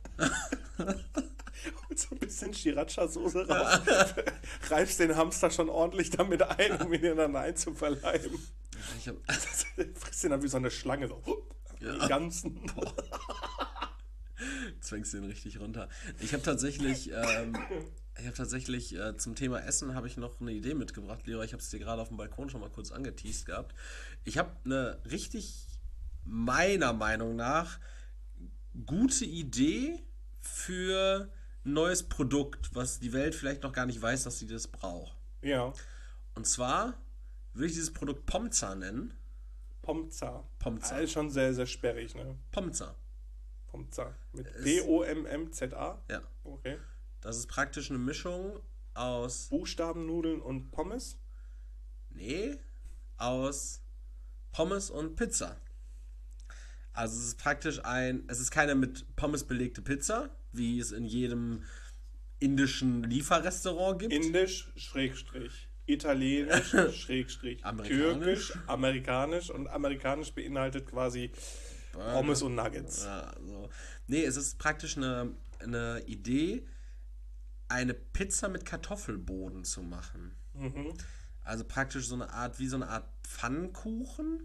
S1: Und so ein bisschen Sriracha-Soße raus. Reibst den Hamster schon ordentlich damit ein, um ihn dann einzuverleiben. Frisst den dann wie so eine Schlange. So. Ja. Die ganzen.
S2: Zwängst den richtig runter. Ich habe tatsächlich zum Thema Essen habe ich noch eine Idee mitgebracht, Leroy. Ich habe es dir gerade auf dem Balkon schon mal kurz angeteased gehabt. Ich habe eine richtig, meiner Meinung nach, gute Idee für ein neues Produkt, was die Welt vielleicht noch gar nicht weiß, dass sie das braucht.
S1: Ja.
S2: Und zwar würde ich dieses Produkt Pomza nennen.
S1: Pomza. Das ist schon sehr, sehr sperrig, ne?
S2: Pomza.
S1: Mit P-O-M-M-Z-A?
S2: Ja.
S1: Okay.
S2: Das ist praktisch eine Mischung aus...
S1: Buchstabennudeln und Pommes?
S2: Nee, aus Pommes und Pizza. Also es ist praktisch es ist keine mit Pommes belegte Pizza, wie es in jedem indischen Lieferrestaurant gibt.
S1: Indisch, Schrägstrich. Italienisch, Schrägstrich. Türkisch, amerikanisch. Und amerikanisch beinhaltet quasi Pommes und Nuggets.
S2: Ja, so. Nee, es ist praktisch eine Idee, eine Pizza mit Kartoffelboden zu machen.
S1: Mhm.
S2: Also praktisch so eine Art Pfannkuchen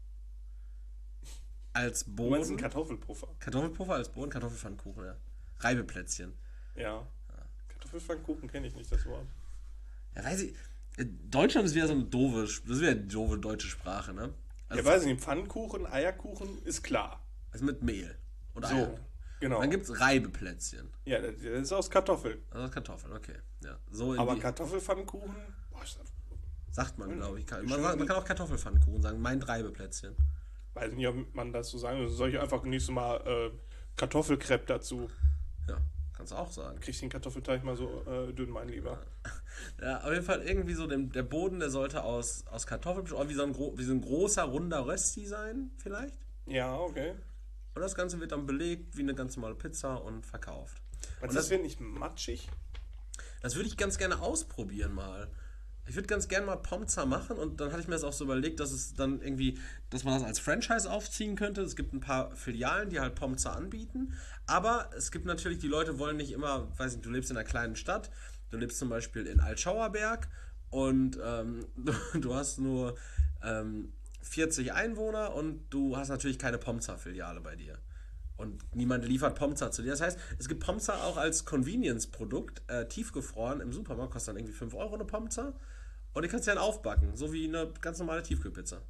S2: als Boden. Du
S1: meinst einen Kartoffelpuffer?
S2: Kartoffelpuffer als Boden, Kartoffelpfannkuchen, ja. Reibeplätzchen.
S1: Ja. Kartoffelpfannkuchen kenne ich nicht, das Wort.
S2: Ja, weiß ich. Deutschland ist wieder so eine doofe deutsche Sprache, ne?
S1: Also weiß ich nicht, Pfannkuchen, Eierkuchen ist klar.
S2: Also mit Mehl und Eier.
S1: So, genau.
S2: Dann gibt es Reibeplätzchen.
S1: Ja, das ist aus Kartoffeln.
S2: Also aus Kartoffeln, okay. Ja,
S1: aber Kartoffelpfannkuchen?
S2: Sagt man, glaube ich. Man kann auch Kartoffelpfannkuchen sagen, meint Reibeplätzchen.
S1: Weiß nicht, ob man das so sagen will. Soll ich einfach nächstes Mal Kartoffelcrepe dazu?
S2: Ja, kannst du auch sagen.
S1: Krieg ich den Kartoffelteig mal so dünn, mein Lieber.
S2: Ja, auf jeden Fall irgendwie so, der Boden, der sollte aus Kartoffeln, wie so ein großer, runder Rösti sein, vielleicht.
S1: Ja, okay.
S2: Und das Ganze wird dann belegt wie eine ganz normale Pizza und verkauft.
S1: Und das wird nicht matschig?
S2: Das würde ich ganz gerne ausprobieren mal. Ich würde ganz gerne mal Pomza machen und dann hatte ich mir das auch so überlegt, dass man das als Franchise aufziehen könnte. Es gibt ein paar Filialen, die halt Pomza anbieten, aber es gibt natürlich, die Leute wollen nicht immer, weiß nicht, du lebst in einer kleinen Stadt, du lebst zum Beispiel in Altschauerberg und du hast nur 40 Einwohner und du hast natürlich keine Pomza-Filiale bei dir. Und niemand liefert Pomza zu dir. Das heißt, es gibt Pomza auch als Convenience-Produkt, tiefgefroren im Supermarkt, kostet dann irgendwie 5 Euro eine Pomza. Und die kannst du dann aufbacken, so wie eine ganz normale Tiefkühlpizza.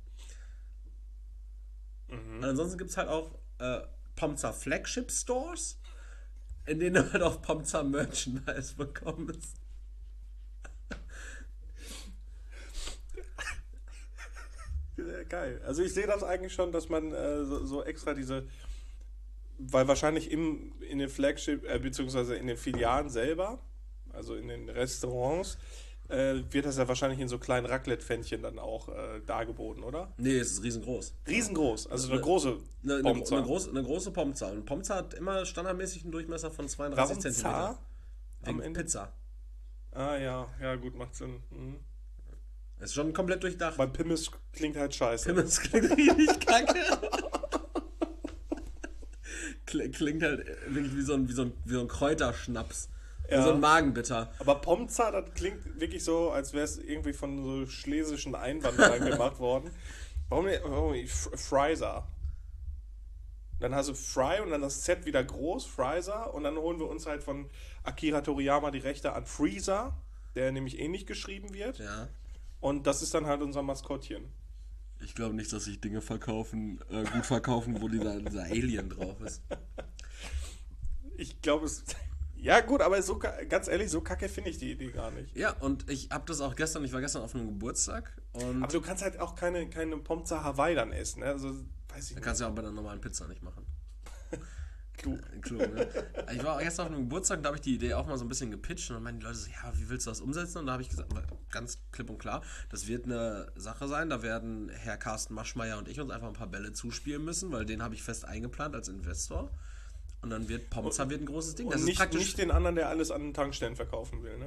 S2: Mhm. Und ansonsten gibt es halt auch Pomza Flagship Stores, in denen du halt auch Pomza Merchandise bekommst.
S1: Geil. Also ich sehe das eigentlich schon, dass man so extra weil wahrscheinlich in den Flagship, beziehungsweise in den Filialen selber, also in den Restaurants, wird das ja wahrscheinlich in so kleinen Raclette-Pfännchen dann auch dargeboten, oder?
S2: Nee, es ist riesengroß.
S1: Riesengroß, also eine große
S2: Pomza. Eine große Pomza. Und Pomza hat immer standardmäßig einen Durchmesser von 32 cm. Wegen Pizza.
S1: Ah ja, gut, macht Sinn. Mhm.
S2: Ist schon komplett durchdacht.
S1: Weil Pimmes klingt halt scheiße.
S2: Pimmes klingt richtig kacke. Klingt halt wirklich wie so ein Kräuterschnaps. Ja. Wie so ein Magenbitter.
S1: Aber Pomza, das klingt wirklich so, als wäre es irgendwie von so schlesischen Einwanderern gemacht worden. Warum nicht Fryser? Dann hast du Fry und dann das Z wieder groß, Fryser. Und dann holen wir uns halt von Akira Toriyama die Rechte an Freezer, der nämlich ähnlich geschrieben wird.
S2: Ja.
S1: Und das ist dann halt unser Maskottchen.
S2: Ich glaube nicht, dass sich Dinge gut verkaufen, wo dieser Alien drauf ist.
S1: Ich glaube es... Ja gut, aber so, ganz ehrlich, so kacke finde ich die Idee gar nicht.
S2: Ja, und ich habe das auch gestern, ich war gestern auf einem Geburtstag. Und
S1: aber du kannst halt auch keine Pomza Hawaii dann essen, ne? Also, weiß ich
S2: nicht. Kannst du ja auch bei einer normalen Pizza nicht machen.
S1: Klug.
S2: Ne? Ich war gestern auf einem Geburtstag, da habe ich die Idee auch mal so ein bisschen gepitcht und dann meinen die Leute so, ja, wie willst du das umsetzen? Und da habe ich gesagt, ganz klipp und klar, das wird eine Sache sein, da werden Herr Carsten Maschmeyer und ich uns einfach ein paar Bälle zuspielen müssen, weil den habe ich fest eingeplant als Investor. Und dann wird Pomza ein großes Ding.
S1: Das ist nicht den anderen, der alles an den Tankstellen verkaufen will, ne?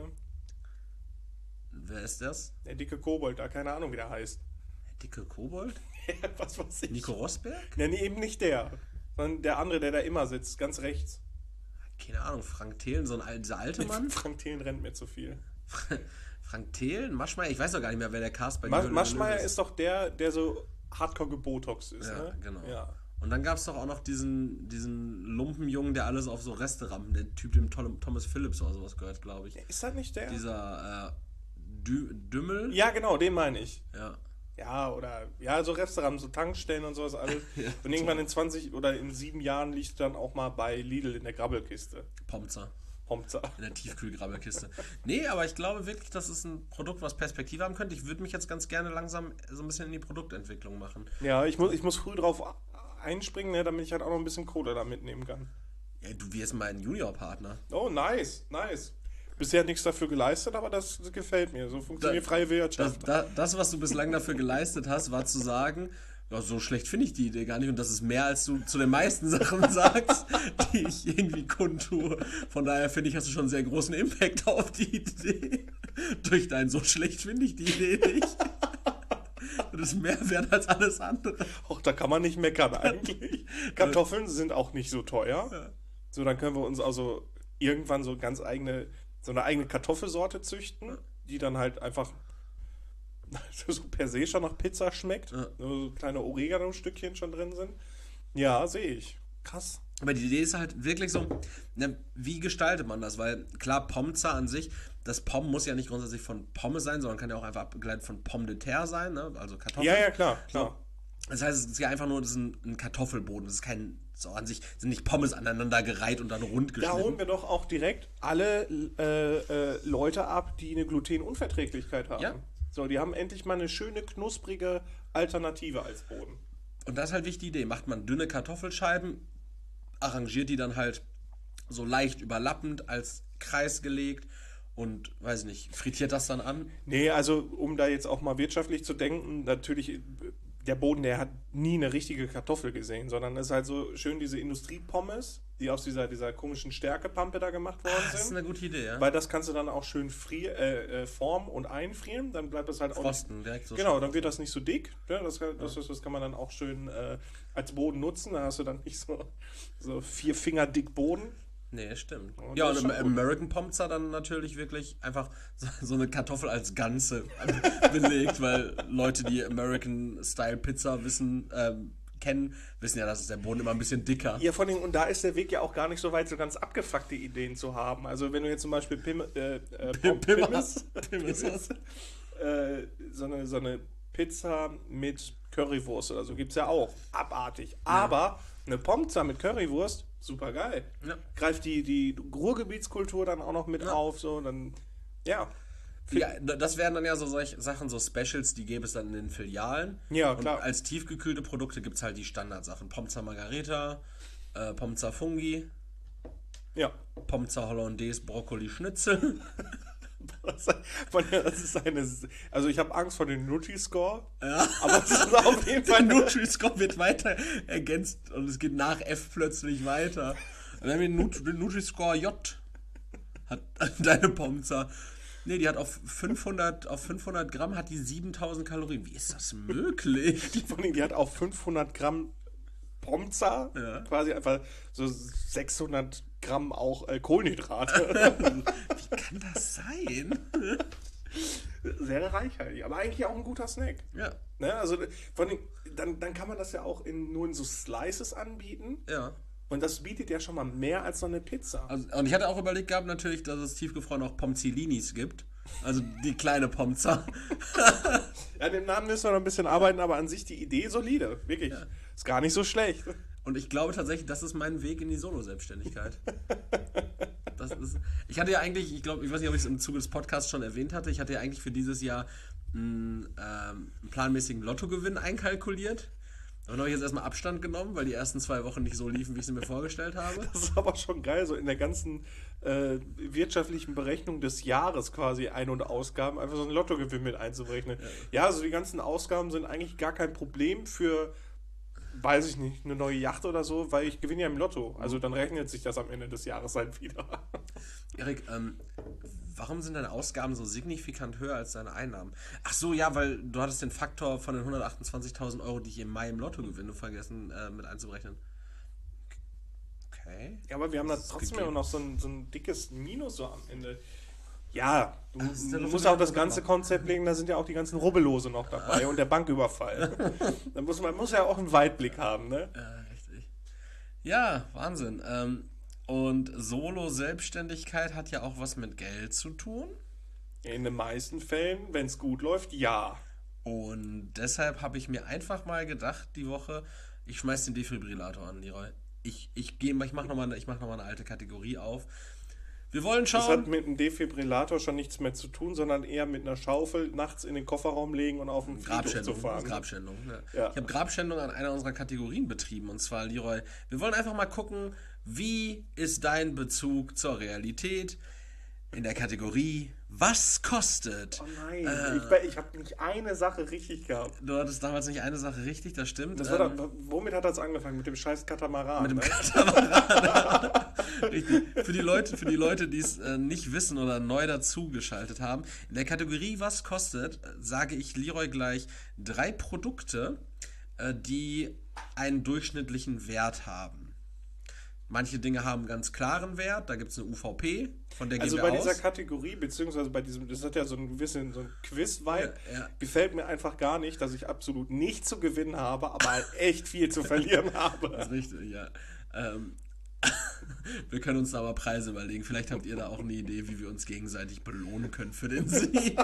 S2: Wer ist das?
S1: Der dicke Kobold, da keine Ahnung, wie der heißt.
S2: Der dicke Kobold?
S1: Was weiß ich.
S2: Nico Rosberg?
S1: Ja, nee, eben nicht der. Sondern der andere, der da immer sitzt, ganz rechts.
S2: Keine Ahnung, Frank Thelen, dieser alte Mann?
S1: Frank Thelen rennt mir zu viel.
S2: Frank Thelen? Maschmeyer? Ich weiß doch gar nicht mehr, wer der Cast bei
S1: Maschmeyer ist doch der so hardcore gebotox ist,
S2: ja,
S1: ne?
S2: Genau.
S1: Ja.
S2: Und dann gab es doch auch noch diesen Lumpenjungen, der alles auf so Reste rammt. Der Typ, dem Thomas Phillips oder sowas gehört, glaube ich.
S1: Ist das nicht der?
S2: Dieser Dümmel?
S1: Ja, genau, den meine ich.
S2: Ja.
S1: Ja, so Restaurants, so Tankstellen und sowas alles. Ja, und irgendwann in 20 oder in 7 Jahren liegt dann auch mal bei Lidl in der Grabbelkiste.
S2: Pomza.
S1: Pomza.
S2: In der Tiefkühlgrabbelkiste. Nee, aber ich glaube wirklich, das ist ein Produkt, was Perspektive haben könnte. Ich würde mich jetzt ganz gerne langsam so ein bisschen in die Produktentwicklung machen.
S1: Ja, ich muss früh drauf einspringen, ne, damit ich halt auch noch ein bisschen Kohle da mitnehmen kann.
S2: Ja, du wirst mein Juniorpartner.
S1: Oh, nice. Bisher nichts dafür geleistet, aber das gefällt mir. So funktioniert freie Wirtschaft.
S2: Das, was du bislang dafür geleistet hast, war zu sagen, ja, so schlecht finde ich die Idee gar nicht. Und das ist mehr, als du zu den meisten Sachen sagst, die ich irgendwie kundtue. Von daher finde ich, hast du schon einen sehr großen Impact auf die Idee. Durch dein so schlecht finde ich die Idee nicht. Das ist mehr wert als alles andere.
S1: Och, da kann man nicht meckern eigentlich. Kartoffeln sind auch nicht so teuer. Ja. So, dann können wir uns also irgendwann so eine eigene Kartoffelsorte züchten, die dann halt einfach so per se schon nach Pizza schmeckt. Ja. So kleine Oregano-Stückchen schon drin sind. Ja, sehe ich. Krass.
S2: Aber die Idee ist halt wirklich so, wie gestaltet man das? Weil klar, Pomza an sich, das Pomm muss ja nicht grundsätzlich von Pommes sein, sondern kann ja auch einfach abgeleitet von Pomme de terre sein, ne? Also Kartoffeln.
S1: Ja, klar.
S2: Das heißt, es ist ja einfach nur ein Kartoffelboden. Das ist kein, so an sich sind nicht Pommes aneinander gereiht und dann rund geschnitten.
S1: Da holen wir doch auch direkt alle Leute ab, die eine Glutenunverträglichkeit haben. Ja. So, die haben endlich mal eine schöne, knusprige Alternative als Boden.
S2: Und das ist halt wichtig, die Idee. Macht man dünne Kartoffelscheiben, arrangiert die dann halt so leicht überlappend als Kreis gelegt und, weiß ich nicht, frittiert das dann an?
S1: Nee, also um da jetzt auch mal wirtschaftlich zu denken, natürlich, der Boden, der hat nie eine richtige Kartoffel gesehen, sondern es ist halt so schön diese Industriepommes, die aus dieser komischen Stärkepampe da gemacht worden sind.
S2: Das ist eine gute Idee, ja.
S1: Weil das kannst du dann auch schön formen und einfrieren, dann bleibt das halt
S2: Frosten,
S1: auch
S2: direkt so.
S1: Genau, dann wird das nicht so dick. Ja, das kann man dann auch schön als Boden nutzen, da hast du dann nicht so 4 Finger dick Boden.
S2: Nee, stimmt. Und ja, und im American Pomza dann natürlich wirklich einfach so eine Kartoffel als Ganze belegt, weil Leute, die American-Style-Pizza kennen, wissen ja, dass der Boden immer ein bisschen dicker.
S1: Ja, vor allem, und da ist der Weg ja auch gar nicht so weit, so ganz abgefuckte Ideen zu haben. Also wenn du jetzt zum Beispiel Pimmes so eine Pizza mit Currywurst oder so, gibt es ja auch. Abartig. Ja. Aber eine Pomza mit Currywurst, super geil. Ja. Greift die Ruhrgebietskultur dann auch noch mit auf, so, dann, ja.
S2: Ja, das wären dann ja so solche Sachen, so Specials, die gäbe es dann in den Filialen.
S1: Ja, klar.
S2: Und als tiefgekühlte Produkte gibt es halt die Standardsachen. Pomza Margarita, Pomza Fungi,
S1: ja.
S2: Pomza Hollandaise Brokkoli Schnitzel.
S1: Das ist also ich habe Angst vor dem Nutri-Score,
S2: ja.
S1: Aber es ist auf jeden Fall...
S2: Der Nutri-Score wird weiter ergänzt und es geht nach F plötzlich weiter. Und dann haben wir den Nutri-Score J. Hat deine Pomza. Nee, die hat auf 500 Gramm hat die 7000 Kalorien. Wie ist das möglich?
S1: Vor allem, die hat auf 500 Gramm Pomza quasi einfach so 600 Gramm auch Kohlenhydrate.
S2: Wie kann das sein?
S1: Sehr reichhaltig, aber eigentlich auch ein guter Snack.
S2: Ja.
S1: Ne? Also vor allem, dann kann man das ja auch nur in so Slices anbieten.
S2: Ja.
S1: Und das bietet ja schon mal mehr als so eine Pizza.
S2: Also, und ich hatte auch überlegt gehabt natürlich, dass es tiefgefroren auch Pomzilinis gibt. Also die kleine Pomza.
S1: Ja, dem Namen müssen wir noch ein bisschen arbeiten, aber an sich die Idee solide. Wirklich. Ja. Ist gar nicht so schlecht.
S2: Und ich glaube tatsächlich, das ist mein Weg in die Solo-Selbstständigkeit. Ich hatte ja eigentlich, ich weiß nicht, ob ich es im Zuge des Podcasts schon erwähnt hatte, ich hatte ja eigentlich für dieses Jahr einen planmäßigen Lottogewinn einkalkuliert. Dann habe ich jetzt erstmal Abstand genommen, weil die ersten 2 Wochen nicht so liefen, wie ich sie mir vorgestellt habe.
S1: Das ist aber schon geil, so in der ganzen wirtschaftlichen Berechnung des Jahres quasi Ein- und Ausgaben, einfach so einen Lottogewinn mit einzuberechnen. Ja, also die ganzen Ausgaben sind eigentlich gar kein Problem für, weiß ich nicht, eine neue Yacht oder so, weil ich gewinne ja im Lotto. Also dann rechnet sich das am Ende des Jahres halt wieder.
S2: Erik, warum sind deine Ausgaben so signifikant höher als deine Einnahmen? Ach so, ja, weil du hattest den Faktor von den 128.000 Euro, die ich im Mai im Lotto gewinne, vergessen mit einzuberechnen. Okay.
S1: Ja, aber wir haben da trotzdem immer noch so ein dickes Minus so am Ende. Ja, du musst auch das ganze Konzept legen, da sind ja auch die ganzen Rubbellose noch dabei und der Banküberfall. Man muss ja auch einen Weitblick haben, ne?
S2: Ja, richtig. Ja, Wahnsinn. Und Solo-Selbstständigkeit hat ja auch was mit Geld zu tun.
S1: In den meisten Fällen, wenn es gut läuft, ja.
S2: Und deshalb habe ich mir einfach mal gedacht, die Woche, ich schmeiß den Defibrillator an, Leroy. Ich mache nochmal eine alte Kategorie auf. Wir wollen schauen.
S1: Das hat mit dem Defibrillator schon nichts mehr zu tun, sondern eher mit einer Schaufel nachts in den Kofferraum legen und auf den Friedhof zu fahren.
S2: Grabschändung. Ne? Ja. Ich habe Grabschändung an einer unserer Kategorien betrieben. Und zwar, Leroy, wir wollen einfach mal gucken, wie ist dein Bezug zur Realität in der Kategorie Was kostet?
S1: Oh nein, ich habe nicht eine Sache richtig gehabt.
S2: Du hattest damals nicht eine Sache richtig, das stimmt.
S1: Womit hat das angefangen? Mit dem scheiß Katamaran?
S2: Mit dem Katamaran. Richtig. Für die Leute, die es nicht wissen oder neu dazugeschaltet haben, in der Kategorie Was kostet, sage ich Leroy gleich 3 Produkte, die einen durchschnittlichen Wert haben. Manche Dinge haben einen ganz klaren Wert, da gibt es eine UVP, von der gehen wir aus.
S1: Also bei dieser Kategorie, beziehungsweise bei diesem, das hat ja so ein bisschen so ein Quiz-Vibe, gefällt mir einfach gar nicht, dass ich absolut nichts zu gewinnen habe, aber halt echt viel zu verlieren habe.
S2: Das ist richtig, ja. Wir können uns da aber Preise überlegen. Vielleicht habt ihr da auch eine Idee, wie wir uns gegenseitig belohnen können für den Sieg.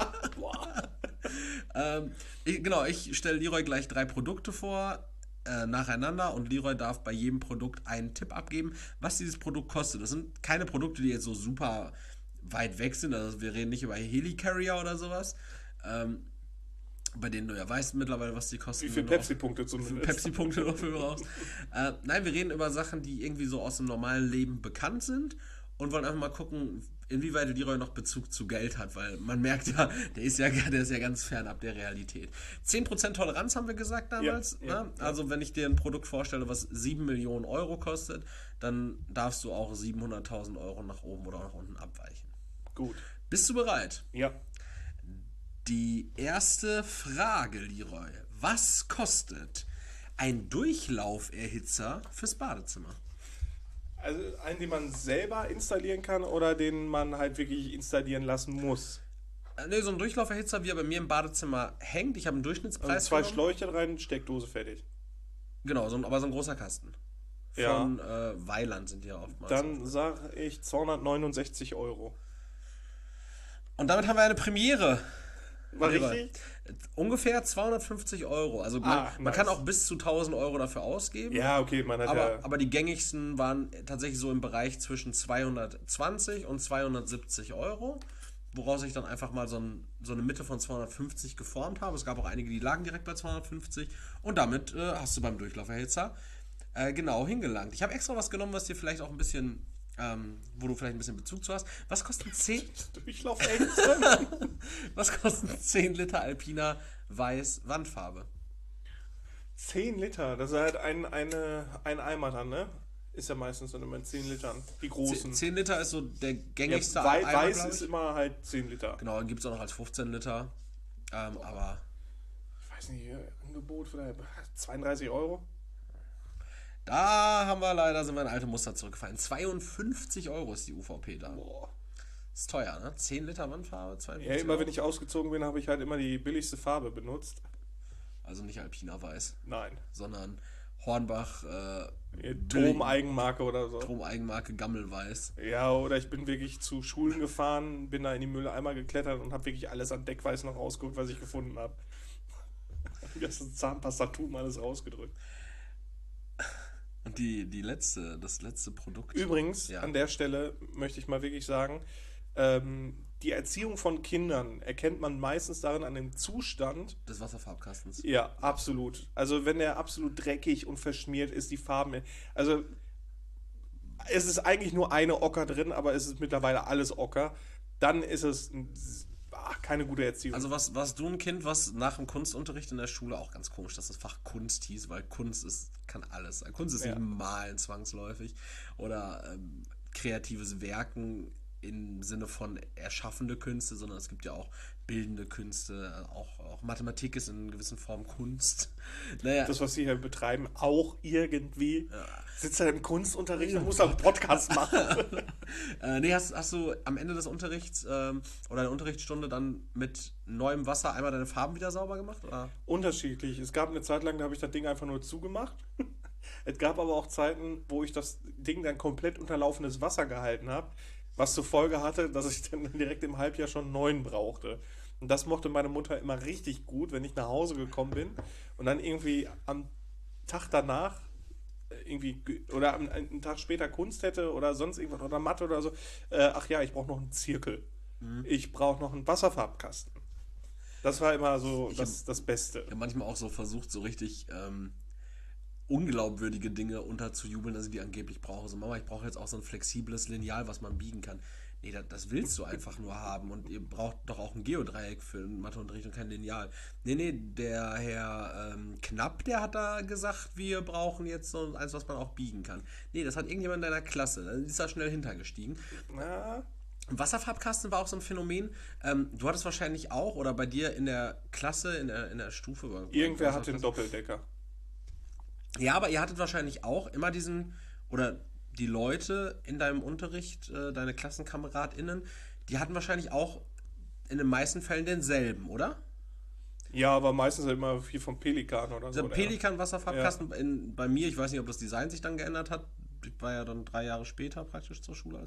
S2: Ich stelle Leroy gleich 3 Produkte vor, nacheinander, und Leroy darf bei jedem Produkt einen Tipp abgeben, was dieses Produkt kostet. Das sind keine Produkte, die jetzt so super weit weg sind, also wir reden nicht über Helicarrier oder sowas, bei denen du ja weißt mittlerweile, was die kosten.
S1: Wie viele Pepsi-Punkte zumindest.
S2: Pepsi-Punkte dafür brauchst. Nein, wir reden über Sachen, die irgendwie so aus dem normalen Leben bekannt sind und wollen einfach mal gucken, inwieweit Leroy noch Bezug zu Geld hat, weil man merkt ja, der ist ja ganz fernab der Realität. 10% Toleranz haben wir gesagt damals. Ja. Also wenn ich dir ein Produkt vorstelle, was 7 Millionen Euro kostet, dann darfst du auch 700.000 Euro nach oben oder nach unten abweichen.
S1: Gut.
S2: Bist du bereit?
S1: Ja.
S2: Die erste Frage, Leroy. Was kostet ein Durchlauferhitzer fürs Badezimmer?
S1: Also einen, den man selber installieren kann oder den man halt wirklich installieren lassen muss?
S2: Ne, so ein Durchlauferhitzer, wie er bei mir im Badezimmer hängt. Ich habe einen Durchschnittspreis.
S1: Also 2 Schläuche rein, Steckdose fertig.
S2: Genau, aber so ein großer Kasten. Von Weiland sind die ja oftmals.
S1: Dann sage ich 269 Euro.
S2: Und damit haben wir eine Premiere.
S1: War richtig?
S2: Ungefähr 250 Euro. Also man kann auch bis zu 1000 Euro dafür ausgeben.
S1: Ja, okay.
S2: Aber die gängigsten waren tatsächlich so im Bereich zwischen 220 und 270 Euro, woraus ich dann einfach mal so eine Mitte von 250 geformt habe. Es gab auch einige, die lagen direkt bei 250. Und damit hast du beim Durchlauferhitzer genau hingelangt. Ich habe extra was genommen, was dir vielleicht auch ein bisschen wo du vielleicht ein bisschen Bezug zu hast. Was kosten 10...
S1: Durchlaufängste?
S2: Was kosten 10 Liter Alpina Weiß Wandfarbe?
S1: 10 Liter? Das ist halt ein Eimer dann, ne? Ist ja meistens dann immer in 10 Litern. Die großen.
S2: 10 Liter ist so der gängigste
S1: Eimer, Weiß ist immer halt 10 Liter.
S2: Genau, dann gibt es auch noch als 15 Liter. Aber...
S1: Ich weiß nicht, Angebot vielleicht 32 Euro?
S2: Da sind wir in alte Muster zurückgefallen. 52 Euro ist die UVP da. Boah. Ist teuer, ne? 10 Liter Wandfarbe, 52
S1: Ja, immer wenn ich ausgezogen bin, habe ich halt immer die billigste Farbe benutzt.
S2: Also nicht Alpina Weiß.
S1: Nein.
S2: Sondern Hornbach
S1: Trom-Eigenmarke oder so.
S2: Trom-Eigenmarke Gammelweiß.
S1: Ja, oder ich bin wirklich zu Schulen gefahren, bin da in die Mülleimer geklettert und habe wirklich alles an Deckweiß noch rausgeguckt, was ich gefunden habe. Das Zahnpastatum alles rausgedrückt.
S2: Und das letzte Produkt.
S1: Übrigens, an der Stelle möchte ich mal wirklich sagen, die Erziehung von Kindern erkennt man meistens darin an dem Zustand
S2: des Wasserfarbkastens.
S1: Ja, absolut. Also wenn der absolut dreckig und verschmiert ist, die Farben. Also es ist eigentlich nur eine Ocker drin, aber es ist mittlerweile alles Ocker. Dann ist es keine gute Erziehung.
S2: Also warst du ein Kind, was nach dem Kunstunterricht in der Schule, auch ganz komisch, dass das Fach Kunst hieß, weil Kunst kann alles. Kunst ist nicht Malen zwangsläufig oder kreatives Werken im Sinne von erschaffende Künste, sondern es gibt ja auch bildende Künste, auch Mathematik ist in gewissen Formen Kunst. Naja.
S1: Das, was sie hier betreiben, auch irgendwie. Ja. Sitzt er im Kunstunterricht und muss einen Podcast machen.
S2: Hast du am Ende des Unterrichts oder der Unterrichtsstunde dann mit neuem Wasser einmal deine Farben wieder sauber gemacht? Oder?
S1: Unterschiedlich. Es gab eine Zeit lang, da habe ich das Ding einfach nur zugemacht. Es gab aber auch Zeiten, wo ich das Ding dann komplett unter laufendes Wasser gehalten habe, was zur Folge hatte, dass ich dann direkt im Halbjahr schon einen neuen brauchte. Und das mochte meine Mutter immer richtig gut, wenn ich nach Hause gekommen bin und dann irgendwie am Tag danach oder einen Tag später Kunst hätte oder sonst irgendwas oder Mathe oder so. Ich brauche noch einen Zirkel. Ich brauche noch einen Wasserfarbkasten. Das war immer so das Beste.
S2: Ich habe manchmal auch so versucht, so richtig unglaubwürdige Dinge unterzujubeln, dass ich die angeblich brauche. So, Mama, ich brauche jetzt auch so ein flexibles Lineal, was man biegen kann. Nee, das willst du einfach nur haben und ihr braucht doch auch ein Geodreieck für den Matheunterricht und kein Lineal. Nee, der Herr Knapp, der hat da gesagt, wir brauchen jetzt so eins, was man auch biegen kann. Nee, das hat irgendjemand in deiner Klasse, da ist da schnell hintergestiegen.
S1: Ja.
S2: Wasserfarbkasten war auch so ein Phänomen. Du hattest wahrscheinlich auch, oder bei dir in der Klasse, in der Stufe...
S1: Irgendwer hat den Doppeldecker.
S2: Ja, aber ihr hattet wahrscheinlich auch immer oder die Leute in deinem Unterricht, deine KlassenkameradInnen, die hatten wahrscheinlich auch in den meisten Fällen denselben, oder?
S1: Ja, aber meistens immer viel vom Pelikan oder so.
S2: Der Pelikan-Wasserfarbkasten bei mir, ich weiß nicht, ob das Design sich dann geändert hat. Ich war ja dann 3 Jahre später praktisch zur Schule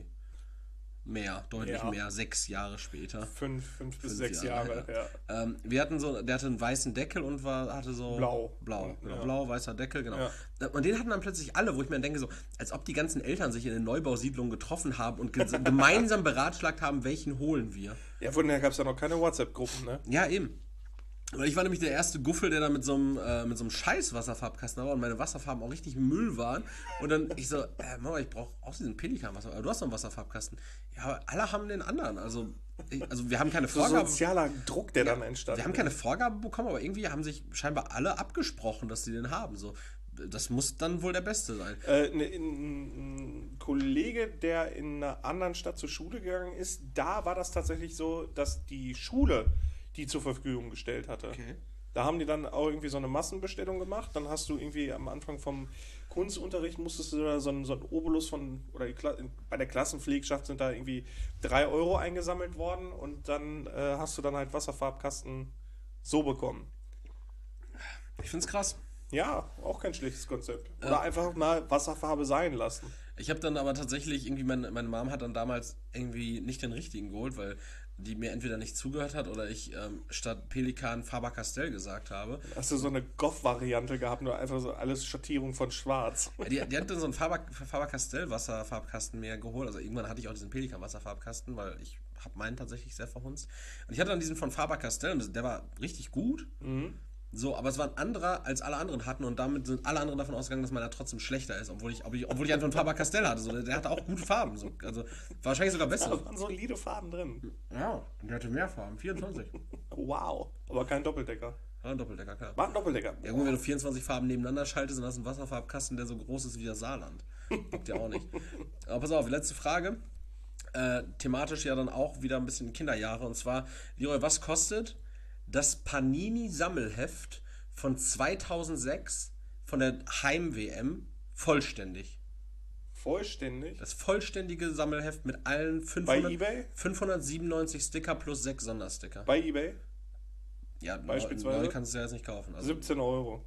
S2: deutlich mehr, 6 Jahre später.
S1: 5 bis 6 Jahre, ja.
S2: Wir hatten der hatte einen weißen Deckel und hatte so... Blau, weißer Deckel, genau. Ja. Und den hatten dann plötzlich alle, wo ich mir denke, so, als ob die ganzen Eltern sich in den Neubausiedlungen getroffen haben und gemeinsam beratschlagt haben, welchen holen wir.
S1: Ja, von daher gab es ja noch keine WhatsApp-Gruppen, ne?
S2: Ja, eben. Weil ich war nämlich der erste Guffel, der da mit so einem scheiß Wasserfarbkasten war und meine Wasserfarben auch richtig Müll waren. Und dann ich so, Mama, ich brauche auch diesen Pelikan-Wasserfarben. Du hast doch einen Wasserfarbkasten. Ja, aber alle haben den anderen. Also wir haben keine Vorgabe.
S1: Sozialer Druck, der dann entstand.
S2: Wir haben keine Vorgabe bekommen, aber irgendwie haben sich scheinbar alle abgesprochen, dass sie den haben. So, das muss dann wohl der Beste sein.
S1: Ein Kollege, der in einer anderen Stadt zur Schule gegangen ist, da war das tatsächlich so, dass die Schule die zur Verfügung gestellt hatte.
S2: Okay.
S1: Da haben die dann auch irgendwie so eine Massenbestellung gemacht. Dann hast du irgendwie am Anfang vom Kunstunterricht musstest du da so einen Obolus bei der Klassenpflegschaft sind da irgendwie 3 Euro eingesammelt worden und dann hast du dann halt Wasserfarbkasten so bekommen.
S2: Ich find's krass.
S1: Ja, auch kein schlechtes Konzept. Oder einfach mal Wasserfarbe sein lassen.
S2: Ich habe dann aber tatsächlich irgendwie, meine Mom hat dann damals irgendwie nicht den richtigen geholt, weil die mir entweder nicht zugehört hat oder ich statt Pelikan Faber-Castell gesagt habe.
S1: Hast du so eine Goth-Variante gehabt, nur einfach so alles Schattierung von schwarz?
S2: Die hat dann so einen Faber-Castell Wasserfarbkasten mehr geholt. Also irgendwann hatte ich auch diesen Pelikan Wasserfarbkasten, weil ich habe meinen tatsächlich sehr verhunzt. Und ich hatte dann diesen von Faber-Castell und der war richtig gut.
S1: Mhm.
S2: So, aber es war ein anderer, als alle anderen hatten und damit sind alle anderen davon ausgegangen, dass meiner trotzdem schlechter ist, obwohl ich einfach einen Faber-Castell hatte. So, der hatte auch gute Farben. So, also wahrscheinlich sogar besser.
S1: Da waren solide Farben drin.
S2: Ja, der hatte mehr Farben, 24.
S1: Wow, aber kein Doppeldecker.
S2: War ein Doppeldecker, klar.
S1: War ein Doppeldecker.
S2: Ja gut, wenn du 24 Farben nebeneinander schaltest, dann hast du einen Wasserfarbkasten, der so groß ist wie das Saarland. Gibt ja auch nicht. Aber pass auf, letzte Frage. Thematisch ja dann auch wieder ein bisschen Kinderjahre. Und zwar, Leroy, was kostet das Panini-Sammelheft von 2006 von der Heim-WM vollständig?
S1: Vollständig?
S2: Das vollständige Sammelheft mit allen 597 Sticker plus 6 Sondersticker.
S1: Bei eBay?
S2: Ja, beispielsweise. Neu kannst du ja jetzt nicht kaufen.
S1: Also 17 €.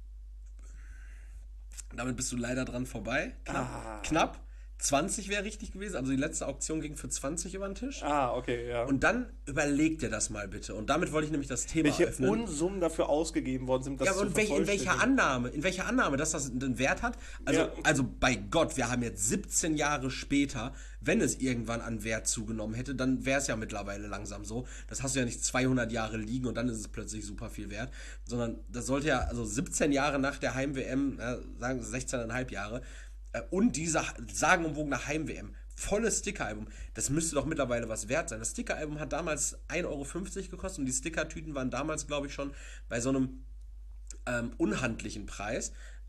S2: Damit bist du leider dran vorbei. Knapp. 20 wäre richtig gewesen. Also die letzte Auktion ging für 20 über den Tisch.
S1: Okay, ja.
S2: Und dann überleg dir das mal bitte. Und damit wollte ich nämlich das Thema öffnen.
S1: Welche Unsummen dafür ausgegeben worden sind,
S2: das zu vervollständigen. In welcher Annahme, dass das einen Wert hat? Also bei Gott, wir haben jetzt 17 Jahre später, wenn es irgendwann an Wert zugenommen hätte, dann wäre es ja mittlerweile langsam so. Das hast du ja nicht 200 Jahre liegen und dann ist es plötzlich super viel wert. Sondern das sollte ja, also 17 Jahre nach der Heim-WM, sagen wir 16,5 Jahre, und dieser sagenumwogene Heim-WM, volles Stickeralbum, das müsste doch mittlerweile was wert sein. Das Stickeralbum hat damals 1,50 € gekostet und die Stickertüten waren damals, glaube ich, schon bei so einem unhandlichen Preis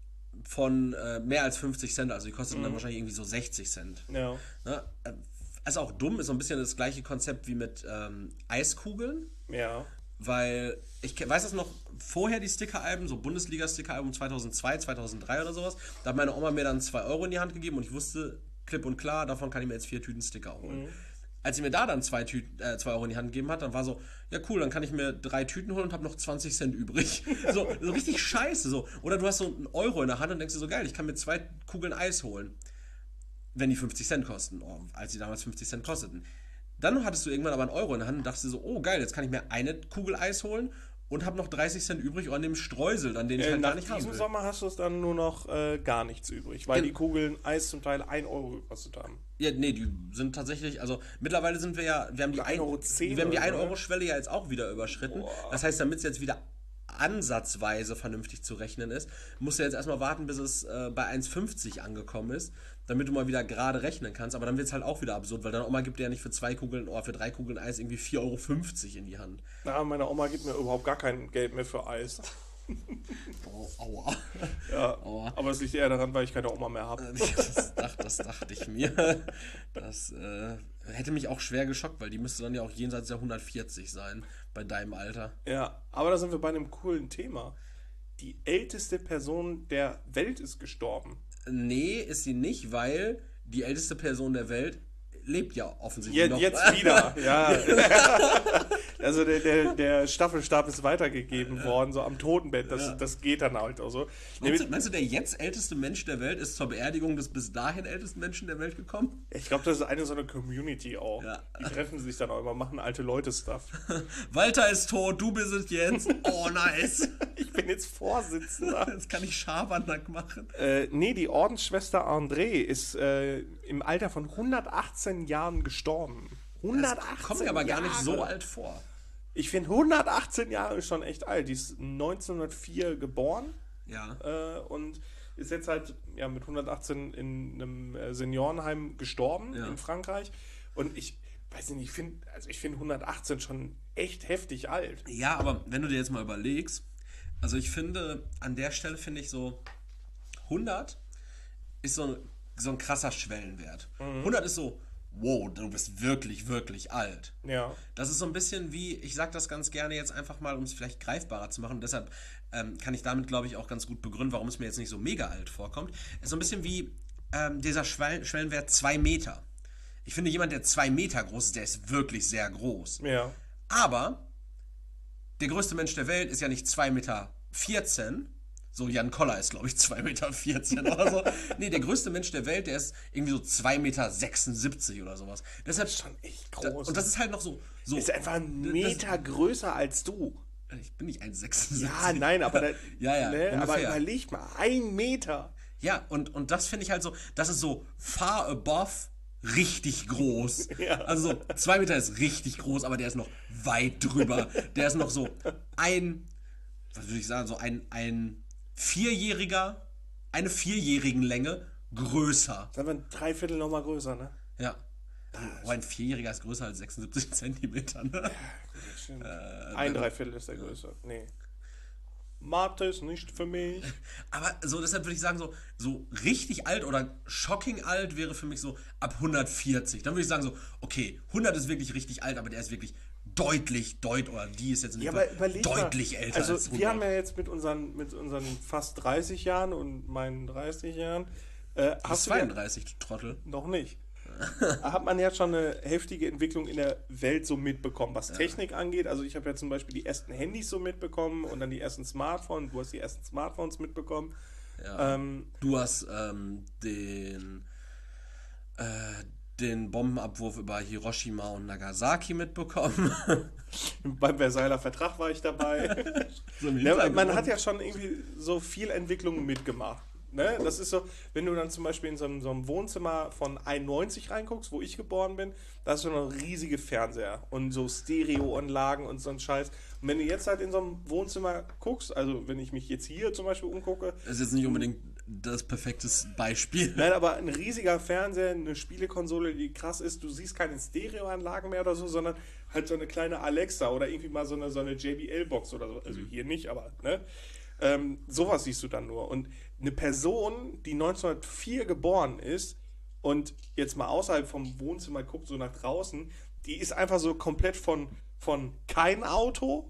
S2: von mehr als 50 Cent. Also die kosteten dann wahrscheinlich irgendwie so 60 Cent.
S1: Ja.
S2: Also auch dumm, ist so ein bisschen das gleiche Konzept wie mit Eiskugeln.
S1: Ja.
S2: Weil, ich weiß das noch, vorher die Stickeralben, so Bundesliga-Stickeralbum 2002, 2003 oder sowas, da hat meine Oma mir dann 2 € in die Hand gegeben und ich wusste klipp und klar, davon kann ich mir jetzt 4 Tüten Sticker holen. Als sie mir da dann 2 € in die Hand gegeben hat, dann war so, ja cool, dann kann ich mir 3 Tüten holen und habe noch 20 Cent übrig. So richtig scheiße. So. Oder du hast so einen Euro in der Hand und denkst dir so, geil, ich kann mir 2 Kugeln Eis holen, wenn die 50 Cent kosten, als sie damals 50 Cent kosteten. Dann hattest du irgendwann aber einen Euro in der Hand und dachtest dir so, oh geil, jetzt kann ich mir eine Kugel Eis holen und habe noch 30 Cent übrig an dem Streusel, dann den ich halt gar nicht haben will.
S1: In diesem Sommer hast du es dann nur noch gar nichts übrig, weil die Kugeln Eis zum Teil 1 € gekostet haben.
S2: Ja, nee, die sind tatsächlich, also mittlerweile sind wir haben die 1-Euro-Schwelle ja jetzt auch wieder überschritten. Boah. Das heißt, damit es jetzt wieder ansatzweise vernünftig zu rechnen ist, musst du jetzt erstmal warten, bis es bei 1,50 angekommen ist, damit du mal wieder gerade rechnen kannst. Aber dann wird es halt auch wieder absurd, weil deine Oma gibt dir ja nicht für 2 Kugeln oder für 3 Kugeln Eis irgendwie 4,50 € in die Hand.
S1: Na, meine Oma gibt mir überhaupt gar kein Geld mehr für Eis.
S2: Oh, aua.
S1: Ja, aua. Aber es liegt eher daran, weil ich keine Oma mehr habe.
S2: Das dachte ich mir. Das hätte mich auch schwer geschockt, weil die müsste dann ja auch jenseits der 140 sein, bei deinem Alter.
S1: Ja, aber da sind wir bei einem coolen Thema. Die älteste Person der Welt ist gestorben.
S2: Nee, ist sie nicht, weil die älteste Person der Welt lebt ja offensichtlich noch.
S1: Jetzt wieder, ja. Also der Staffelstab ist weitergegeben worden, so am Totenbett. Das geht dann halt auch so.
S2: Meinst du, der jetzt älteste Mensch der Welt ist zur Beerdigung des bis dahin ältesten Menschen der Welt gekommen?
S1: Ich glaube, das ist so eine Community auch. Ja. Die treffen sich dann auch immer, machen alte Leute-Stuff.
S2: Walter ist tot, du bist es jetzt. Oh, nice.
S1: Ich bin jetzt Vorsitzender.
S2: Jetzt kann ich Schabernack machen.
S1: Nee, die Ordensschwester André ist im Alter von 118 Jahren gestorben. 118
S2: das kommt mir aber gar nicht so alt vor.
S1: Ich finde, 118 Jahre ist schon echt alt. Die ist 1904 geboren.
S2: Ja.
S1: Und ist jetzt halt mit 118 in einem Seniorenheim gestorben in Frankreich. Und ich weiß nicht, ich finde 118 schon echt heftig alt.
S2: Ja, aber wenn du dir jetzt mal überlegst, also ich finde, an der Stelle finde ich so, 100 ist so ein krasser Schwellenwert. 100 ist so, wow, du bist wirklich, wirklich alt.
S1: Ja.
S2: Das ist so ein bisschen wie, ich sag das ganz gerne jetzt einfach mal, um es vielleicht greifbarer zu machen. Und deshalb kann ich damit, glaube ich, auch ganz gut begründen, warum es mir jetzt nicht so mega alt vorkommt. Es ist so ein bisschen wie dieser Schwellenwert 2 Meter. Ich finde, jemand, der 2 Meter groß ist, der ist wirklich sehr groß.
S1: Ja.
S2: Aber der größte Mensch der Welt ist ja nicht 2,14 Meter. So, Jan Koller ist, glaube ich, 2,14 Meter oder so. Nee, der größte Mensch der Welt, der ist irgendwie so 2,76 Meter oder sowas. Deshalb
S1: das ist schon echt groß.
S2: Und das ist halt noch so
S1: ist einfach einen Meter größer als du.
S2: Ich bin nicht 1,76.
S1: Ja, nein, aber
S2: aber
S1: überleg mal, 1 Meter.
S2: Ja, und das finde ich halt so, das ist so far above richtig groß.
S1: Ja.
S2: Also so 2 Meter ist richtig groß, aber der ist noch weit drüber. Der ist noch so 1 was würde ich sagen, so ein Vierjähriger, eine vierjährigen Länge größer.
S1: Sagen wir ein Dreiviertel nochmal größer, ne?
S2: Ja. Ein Vierjähriger ist größer als 76 Zentimeter, ne? Ja,
S1: stimmt. Ein Dreiviertel ist der größer. Nee. Mathe ist nicht für mich.
S2: Aber so, deshalb würde ich sagen, so richtig alt oder shocking alt wäre für mich so ab 140. Dann würde ich sagen so, okay, 100 ist wirklich richtig alt, aber der ist wirklich deutlich, oder die ist jetzt in dem Fall deutlich
S1: mal,
S2: älter
S1: also
S2: als 100.
S1: Wir haben ja jetzt mit unseren fast 30 Jahren und meinen 30 Jahren...
S2: hast du 32, du Trottel.
S1: Noch nicht. Hat man ja schon eine heftige Entwicklung in der Welt so mitbekommen, was Technik angeht. Also ich habe ja zum Beispiel die ersten Handys so mitbekommen und dann die ersten Smartphones. Du hast die ersten Smartphones mitbekommen.
S2: Ja. Du hast den Bombenabwurf über Hiroshima und Nagasaki mitbekommen.
S1: Beim Versailler Vertrag war ich dabei. Man hat ja schon irgendwie so viel Entwicklung mitgemacht. Ne? Das ist so, wenn du dann zum Beispiel in so einem Wohnzimmer von 91 reinguckst, wo ich geboren bin, da ist schon noch riesige Fernseher und so Stereoanlagen und so ein Scheiß. Und wenn du jetzt halt in so einem Wohnzimmer guckst, also wenn ich mich jetzt hier zum Beispiel umgucke...
S2: Das ist jetzt nicht unbedingt das perfekte Beispiel.
S1: Nein, aber ein riesiger Fernseher, eine Spielekonsole, die krass ist, du siehst keine Stereoanlagen mehr oder so, sondern halt so eine kleine Alexa oder irgendwie mal so eine JBL-Box oder so. Also hier nicht, aber ne? Sowas siehst du dann nur. Und eine Person, die 1904 geboren ist und jetzt mal außerhalb vom Wohnzimmer guckt, so nach draußen, die ist einfach so komplett von kein Auto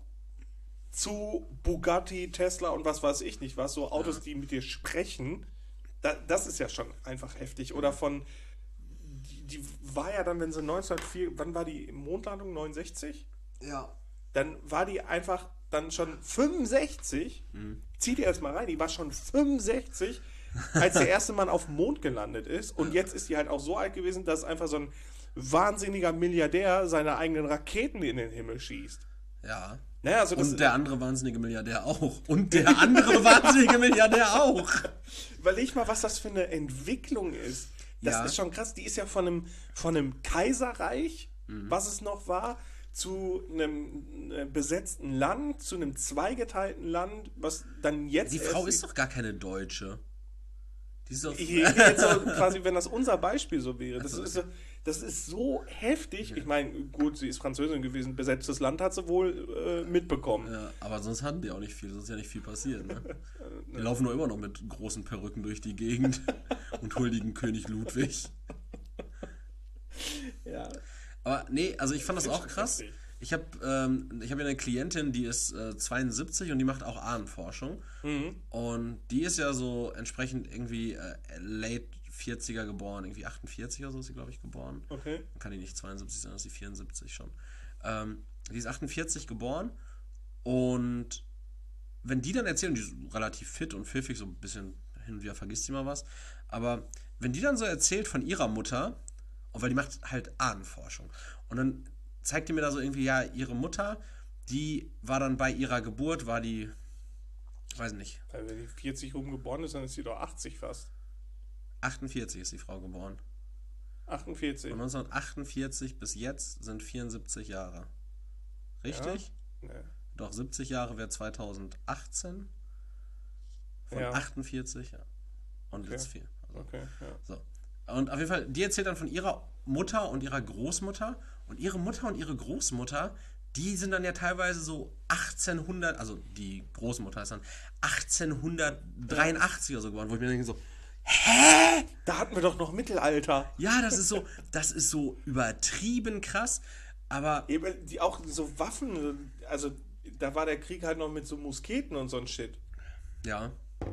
S1: zu Bugatti, Tesla und was weiß ich nicht was, so Autos, die mit dir sprechen. Das ist ja schon einfach heftig. Oder die war ja dann, wenn sie 1904, wann war die Mondlandung? 69?
S2: Ja.
S1: Dann war die einfach dann schon 65, zieh dir erstmal rein, die war schon 65, als der erste Mann auf dem Mond gelandet ist und jetzt ist die halt auch so alt gewesen, dass einfach so ein wahnsinniger Milliardär seine eigenen Raketen in den Himmel schießt.
S2: Ja.
S1: Naja, also
S2: und der andere wahnsinnige Milliardär auch. Und der andere wahnsinnige Milliardär auch.
S1: Überleg mal, was das für eine Entwicklung ist. Das ist schon krass. Die ist ja von einem Kaiserreich, was es noch war, zu einem besetzten Land, zu einem zweigeteilten Land, was dann jetzt...
S2: Die Frau ist doch gar keine Deutsche. Die ist doch...
S1: Jetzt so quasi, wenn das unser Beispiel so wäre. Das ist so heftig. Ja. Ich meine, gut, sie ist Französin gewesen, besetztes Land hat sie wohl mitbekommen.
S2: Ja, aber sonst hatten die auch nicht viel, sonst ist ja nicht viel passiert. Ne? Die laufen nur immer noch mit großen Perücken durch die Gegend und huldigen König Ludwig.
S1: Ja.
S2: Aber nee, also ich fand das auch krass. Ich habe ja eine Klientin, die ist 72 und die macht auch Ahnenforschung. Und die ist ja so entsprechend irgendwie late 40er geboren, irgendwie 48 oder so ist sie, glaube ich, geboren.
S1: Okay.
S2: Dann kann die nicht 72 sein, ist sie 74 schon. Die ist 48 geboren und wenn die dann erzählen, die ist relativ fit und pfiffig, so ein bisschen hin und wieder vergisst sie mal was, aber wenn die dann so erzählt von ihrer Mutter, und weil die macht halt Ahnenforschung. Und dann zeigt die mir da so irgendwie, ja, ihre Mutter, die war dann bei ihrer Geburt, war die, ich weiß nicht.
S1: Wenn die 40 geboren ist, dann ist sie doch 80 fast.
S2: 48 ist die Frau geboren.
S1: 48.
S2: Von 1948 bis jetzt sind 74 Jahre. Richtig?
S1: Ja? Nee.
S2: Doch, 70 Jahre wäre 2018. Von 48, ja. Und jetzt 4. Also,
S1: okay, ja.
S2: So. Und auf jeden Fall, die erzählt dann von ihrer Mutter und ihrer Großmutter. Und ihre Mutter und ihre Großmutter, die sind dann ja teilweise so 1800, also die Großmutter ist dann 1883 oder so geworden, wo ich mir denke so, hä?
S1: Da hatten wir doch noch Mittelalter.
S2: Ja, das ist so übertrieben krass, aber...
S1: Eben, die auch so Waffen, also da war der Krieg halt noch mit so Musketen und so ein Shit.
S2: Ja.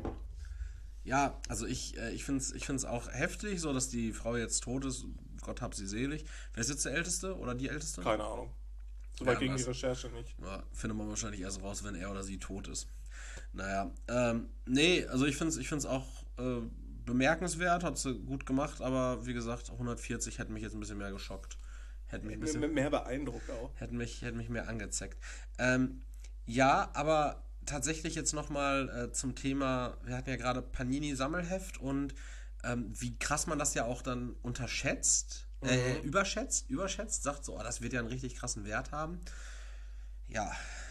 S2: Ja, also ich find's auch heftig, so dass die Frau jetzt tot ist. Gott hab sie selig. Wer ist jetzt der Älteste oder die Älteste?
S1: Keine Ahnung. Soweit gegen die Recherche nicht.
S2: Ja, findet man wahrscheinlich erst raus, wenn er oder sie tot ist. Naja, nee, also ich find's auch bemerkenswert, hat sie gut gemacht, aber wie gesagt, 140 hätte mich jetzt ein bisschen mehr geschockt. Hätte mich ein bisschen
S1: mehr beeindruckt auch.
S2: Hätte mich mehr angezeckt. Ja, aber tatsächlich jetzt nochmal zum Thema, wir hatten ja gerade Panini-Sammelheft und wie krass man das ja auch dann unterschätzt, überschätzt, sagt so, das wird ja einen richtig krassen Wert haben. Ja,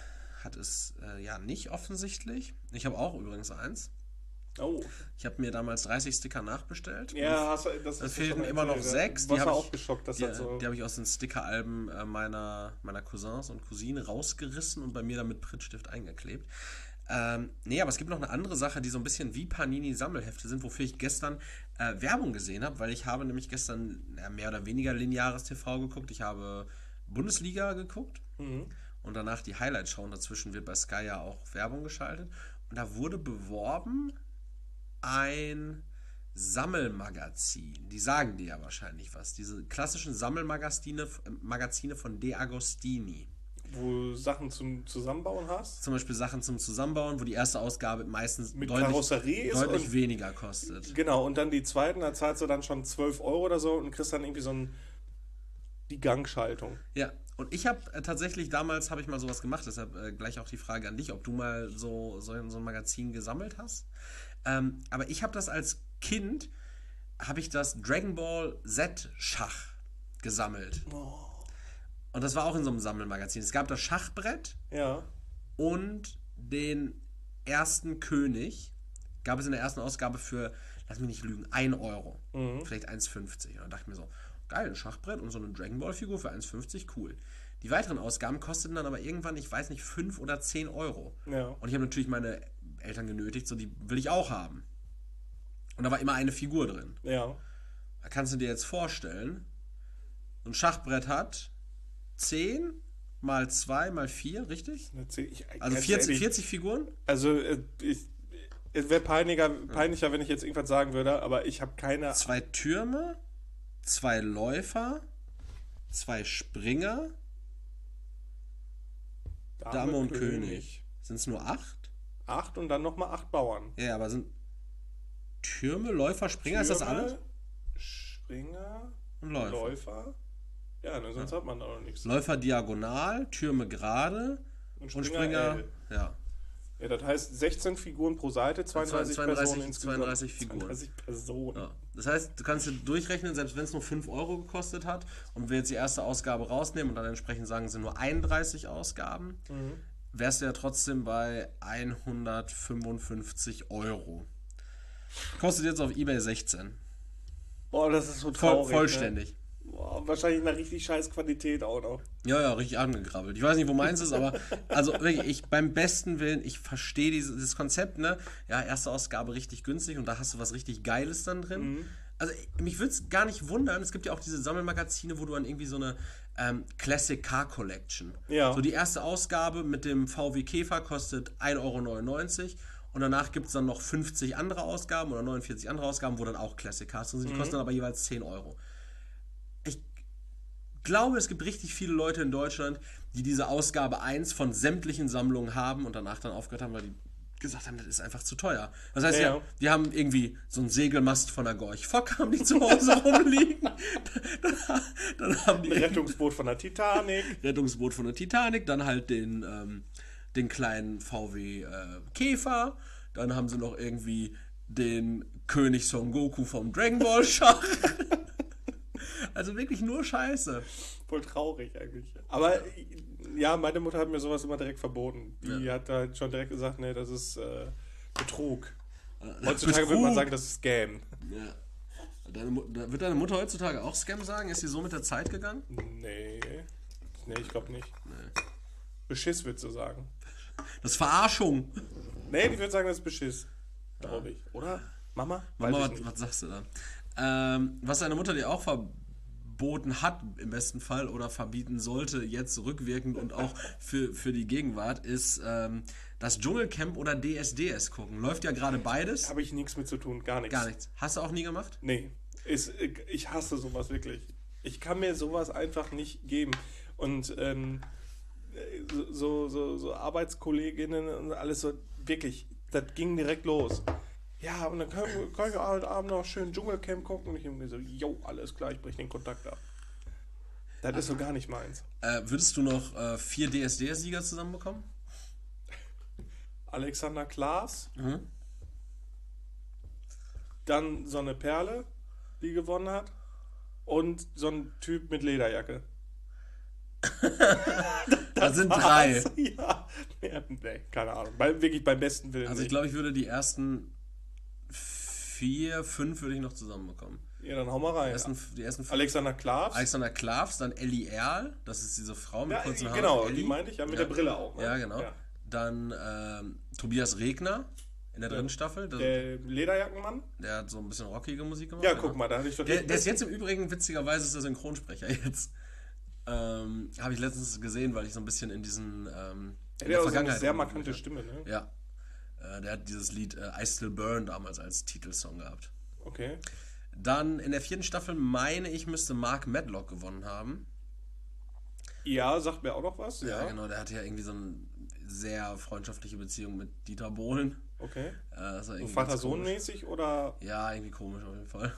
S2: hat es nicht offensichtlich. Ich habe auch übrigens eins.
S1: Oh.
S2: Ich habe mir damals 30 Sticker nachbestellt.
S1: Ja,
S2: das fehlten immer noch 6.
S1: Die war auch geschockt, dass das so...
S2: Die habe ich aus den Stickeralben meiner Cousins und Cousinen rausgerissen und bei mir dann mit Prittstift eingeklebt. Aber es gibt noch eine andere Sache, die so ein bisschen wie Panini-Sammelhefte sind, wofür ich gestern Werbung gesehen habe, weil ich habe nämlich gestern mehr oder weniger lineares TV geguckt. Ich habe Bundesliga geguckt und danach die Highlight-Show. Dazwischen wird bei Sky ja auch Werbung geschaltet. Und da wurde beworben ein Sammelmagazin. Die sagen dir ja wahrscheinlich was. Diese klassischen Sammelmagazine von De Agostini.
S1: Wo Sachen zum Zusammenbauen hast?
S2: Zum Beispiel Sachen zum Zusammenbauen, wo die erste Ausgabe meistens
S1: mit
S2: deutlich weniger kostet.
S1: Genau, und dann die zweiten, da zahlst du dann schon 12 Euro oder so und kriegst dann irgendwie die Gangschaltung.
S2: Ja, und ich habe tatsächlich damals, habe ich mal sowas gemacht, deshalb gleich auch die Frage an dich, ob du mal so ein Magazin gesammelt hast. Aber ich habe das als Kind, habe ich das Dragon Ball Z Schach gesammelt.
S1: Oh.
S2: Und das war auch in so einem Sammelmagazin. Es gab das Schachbrett und den ersten König. Gab es in der ersten Ausgabe für, lass mich nicht lügen, 1 Euro. Vielleicht 1,50. Und dann dachte ich mir so, geil, ein Schachbrett und so eine Dragon Ball Figur für 1,50, cool. Die weiteren Ausgaben kosteten dann aber irgendwann, ich weiß nicht, 5 oder 10 Euro.
S1: Ja.
S2: Und ich habe natürlich meine Eltern genötigt, so die will ich auch haben. Und da war immer eine Figur drin.
S1: Ja.
S2: Da kannst du dir jetzt vorstellen, so ein Schachbrett hat 10 mal 2 mal 4, richtig? Also 40 Figuren?
S1: Also es wäre peinlicher, wenn ich jetzt irgendwas sagen würde, aber ich habe keine...
S2: 2 Türme, 2 Läufer, 2 Springer, Dame und König. Sind es nur 8?
S1: 8 und dann nochmal 8 Bauern.
S2: Ja, aber sind Türme, Läufer, Springer, ist das alles?
S1: Springer
S2: und Läufer.
S1: Ja, sonst hat man da noch nichts.
S2: Läufer diagonal, Türme gerade und Springer ja.
S1: Ja, das heißt 16 Figuren pro Seite, 32 Personen insgesamt.
S2: 32 Figuren.
S1: 32 Personen.
S2: Ja. Das heißt, du kannst dir durchrechnen, selbst wenn es nur 5 Euro gekostet hat und wir jetzt die erste Ausgabe rausnehmen und dann entsprechend sagen, es sind nur 31 Ausgaben, wärst du ja trotzdem bei 155 Euro. Kostet jetzt auf eBay 16.
S1: Boah, das ist so traurig.
S2: Vollständig.
S1: Ne? Boah, wahrscheinlich eine richtig scheiß Qualität auch noch.
S2: Ja, richtig angegrabbelt. Ich weiß nicht, wo meins ist, aber also wirklich, beim besten Willen, ich verstehe dieses Konzept, ne? Ja, erste Ausgabe richtig günstig und da hast du was richtig Geiles dann drin. Also mich würde es gar nicht wundern, es gibt ja auch diese Sammelmagazine, wo du an irgendwie so eine Classic Car Collection.
S1: Ja.
S2: So die erste Ausgabe mit dem VW Käfer kostet 1,99 Euro. Und danach gibt es dann noch 50 andere Ausgaben oder 49 andere Ausgaben, wo dann auch Classic Cars drin sind. Die kosten dann aber jeweils 10 Euro. Ich glaube, es gibt richtig viele Leute in Deutschland, die diese Ausgabe 1 von sämtlichen Sammlungen haben und danach dann aufgehört haben, weil die gesagt haben, das ist einfach zu teuer. Das heißt die haben irgendwie so einen Segelmast von der Gorch Fock, haben die zu Hause rumliegen. Dann haben die
S1: Rettungsboot von der Titanic.
S2: Dann halt den kleinen VW Käfer, dann haben sie noch irgendwie den König Son Goku vom Dragon Ball Schach. Also wirklich nur Scheiße.
S1: Voll traurig eigentlich. Aber ja, meine Mutter hat mir sowas immer direkt verboten. Die hat halt schon direkt gesagt, nee, das ist Betrug. Heutzutage würde man sagen, das ist Scam.
S2: Ja. Wird deine Mutter heutzutage auch Scam sagen? Ist sie so mit der Zeit gegangen?
S1: Nee, ich glaube nicht. Nee. Beschiss würdest du sagen.
S2: Das ist Verarschung.
S1: Nee, ich würde sagen, das ist Beschiss. Glaube ich. Oder? Mama,
S2: was sagst du da? Was deine Mutter dir auch verboten hat, im besten Fall, oder verbieten sollte, jetzt rückwirkend und auch für die Gegenwart, ist das Dschungelcamp oder DSDS gucken. Läuft ja gerade beides.
S1: Habe ich nichts mit zu tun, gar nichts.
S2: Gar nichts. Hast du auch nie gemacht?
S1: Nee. Ich hasse sowas wirklich. Ich kann mir sowas einfach nicht geben. Und so Arbeitskolleginnen und alles so, wirklich, das ging direkt los. Ja, und dann kann ich heute Abend noch schön Dschungelcamp gucken und ich irgendwie so, jo, alles klar, ich breche den Kontakt ab. Das ist so gar nicht meins.
S2: Würdest du noch 4 DSDS-Sieger zusammenbekommen?
S1: Alexander Klaas. Dann so eine Perle, die gewonnen hat. Und so ein Typ mit Lederjacke.
S2: Das sind 3.
S1: Ja, nee, keine Ahnung. Wirklich beim besten Willen.
S2: Also ich glaube, ich würde die ersten 4, 5 würde ich noch zusammenbekommen.
S1: Ja, dann hau mal rein.
S2: Die ersten 5.
S1: Alexander
S2: Klavs, dann Ellie Erl, das ist diese Frau mit kurzen Haaren.
S1: Genau, die meinte ich ja mit der Brille auch. Ne?
S2: Ja, genau. Ja. Dann Tobias Regner in der dritten Staffel.
S1: Der Lederjackenmann.
S2: Der hat so ein bisschen rockige Musik gemacht.
S1: Ja, guck mal, da hatte ich doch...
S2: Der ist jetzt im Übrigen, witzigerweise, ist der Synchronsprecher jetzt. Habe ich letztens gesehen, weil ich so ein bisschen in diesen...
S1: der hat so eine sehr markante Stimme, ne?
S2: Ja. Der hat dieses Lied I Still Burn damals als Titelsong gehabt.
S1: Okay.
S2: Dann in der 4. Staffel, meine ich, müsste Mark Medlock gewonnen haben.
S1: Ja, sagt mir auch noch was.
S2: Ja, genau, der hatte ja irgendwie so eine sehr freundschaftliche Beziehung mit Dieter Bohlen.
S1: Okay. So Vater-Sohn-mäßig oder?
S2: Ja, irgendwie komisch auf jeden Fall.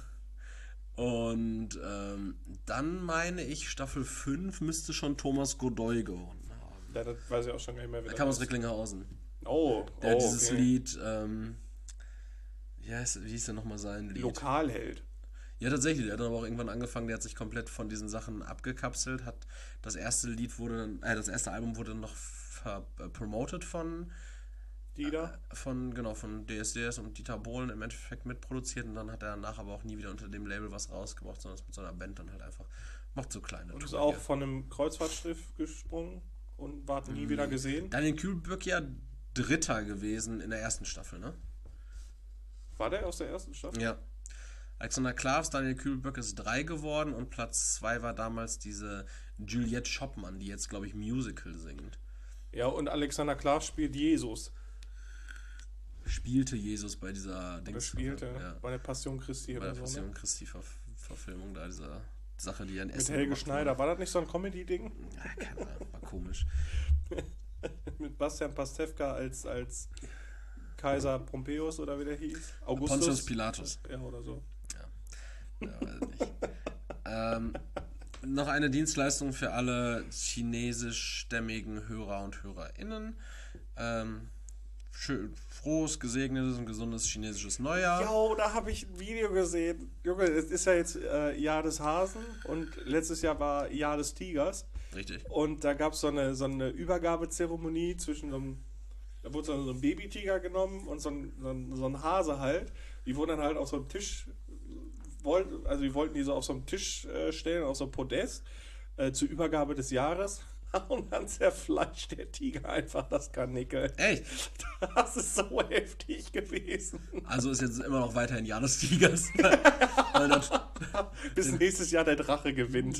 S2: Und dann meine ich, Staffel 5 müsste schon Thomas Godoy gewonnen haben.
S1: Ja, das weiß ich auch schon gar nicht mehr.
S2: Der kam aus Recklinghausen. Der hat dieses Lied, wie hieß der nochmal sein Lied?
S1: Lokalheld.
S2: Ja, tatsächlich. Der hat dann aber auch irgendwann angefangen, der hat sich komplett von diesen Sachen abgekapselt. Das erste Album wurde dann noch promoted von
S1: Dieter?
S2: Von DSDS und Dieter Bohlen im Endeffekt mitproduziert, und dann hat er danach aber auch nie wieder unter dem Label was rausgebracht, sondern ist mit so einer Band dann halt einfach, macht so kleine
S1: Und ist auch von einem Kreuzfahrtschiff gesprungen und war nie wieder gesehen.
S2: Daniel Kühlberg ja Dritter gewesen in der ersten Staffel, ne?
S1: War der aus der ersten Staffel?
S2: Ja. Alexander Klavs, Daniel Kühlberg ist 3 geworden und Platz 2 war damals diese Juliette Schoppmann, die jetzt, glaube ich, Musical singt.
S1: Ja, und Alexander Klavs spielt Jesus.
S2: Spielte Jesus bei dieser
S1: bei der Passion Christi.
S2: Bei der Passion Christi Verfilmung da, dieser Sache, die an
S1: Essen mit Helge Schneider. War das nicht so ein Comedy-Ding?
S2: Ja, keine Ahnung, war komisch.
S1: Mit Bastian Pastewka als Kaiser Pompeius oder wie der hieß? Augustus?
S2: Pontius Pilatus.
S1: Ja, oder so.
S2: Ja, weiß nicht. Noch eine Dienstleistung für alle chinesischstämmigen Hörer und HörerInnen. Frohes, gesegnetes und gesundes chinesisches Neujahr.
S1: Jo, da habe ich ein Video gesehen. Junge, es ist ja jetzt Jahr des Hasen und letztes Jahr war Jahr des Tigers.
S2: Richtig.
S1: Und da gab es so eine Übergabezeremonie zwischen da wurde so ein Babytiger genommen und so ein Hase halt. Die wurden dann halt auf so einem Tisch, die wollten die so auf so einem Tisch stellen, auf so einem Podest zur Übergabe des Jahres. Und dann zerfleischt der Tiger einfach das Karnickel.
S2: Echt?
S1: Das ist so heftig gewesen.
S2: Also ist jetzt immer noch weiterhin Jahr des Tigers.
S1: Bis nächstes Jahr der Drache gewinnt.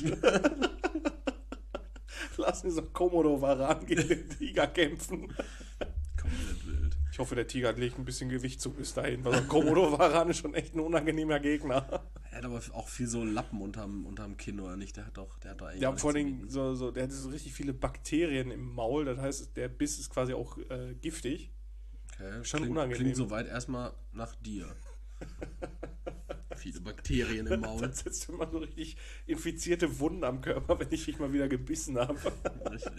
S1: Lassen so Komodo-Varan gegen den Tiger kämpfen.
S2: Komplett wild.
S1: Ich hoffe, der Tiger legt ein bisschen Gewicht zu bis dahin, weil so ein Komodo-Varan ist schon echt ein unangenehmer Gegner.
S2: Er hat aber auch viel so Lappen unterm Kinn, oder nicht? Der hat doch eigentlich.
S1: Ja, vor allem der hat so richtig viele Bakterien im Maul, das heißt, der Biss ist quasi auch giftig.
S2: Okay,
S1: schon unangenehm.
S2: Klingt soweit erstmal nach dir. Viele Bakterien im Maul.
S1: Dann setzt du immer so richtig infizierte Wunden am Körper, wenn ich dich mal wieder gebissen habe.
S2: Richtig.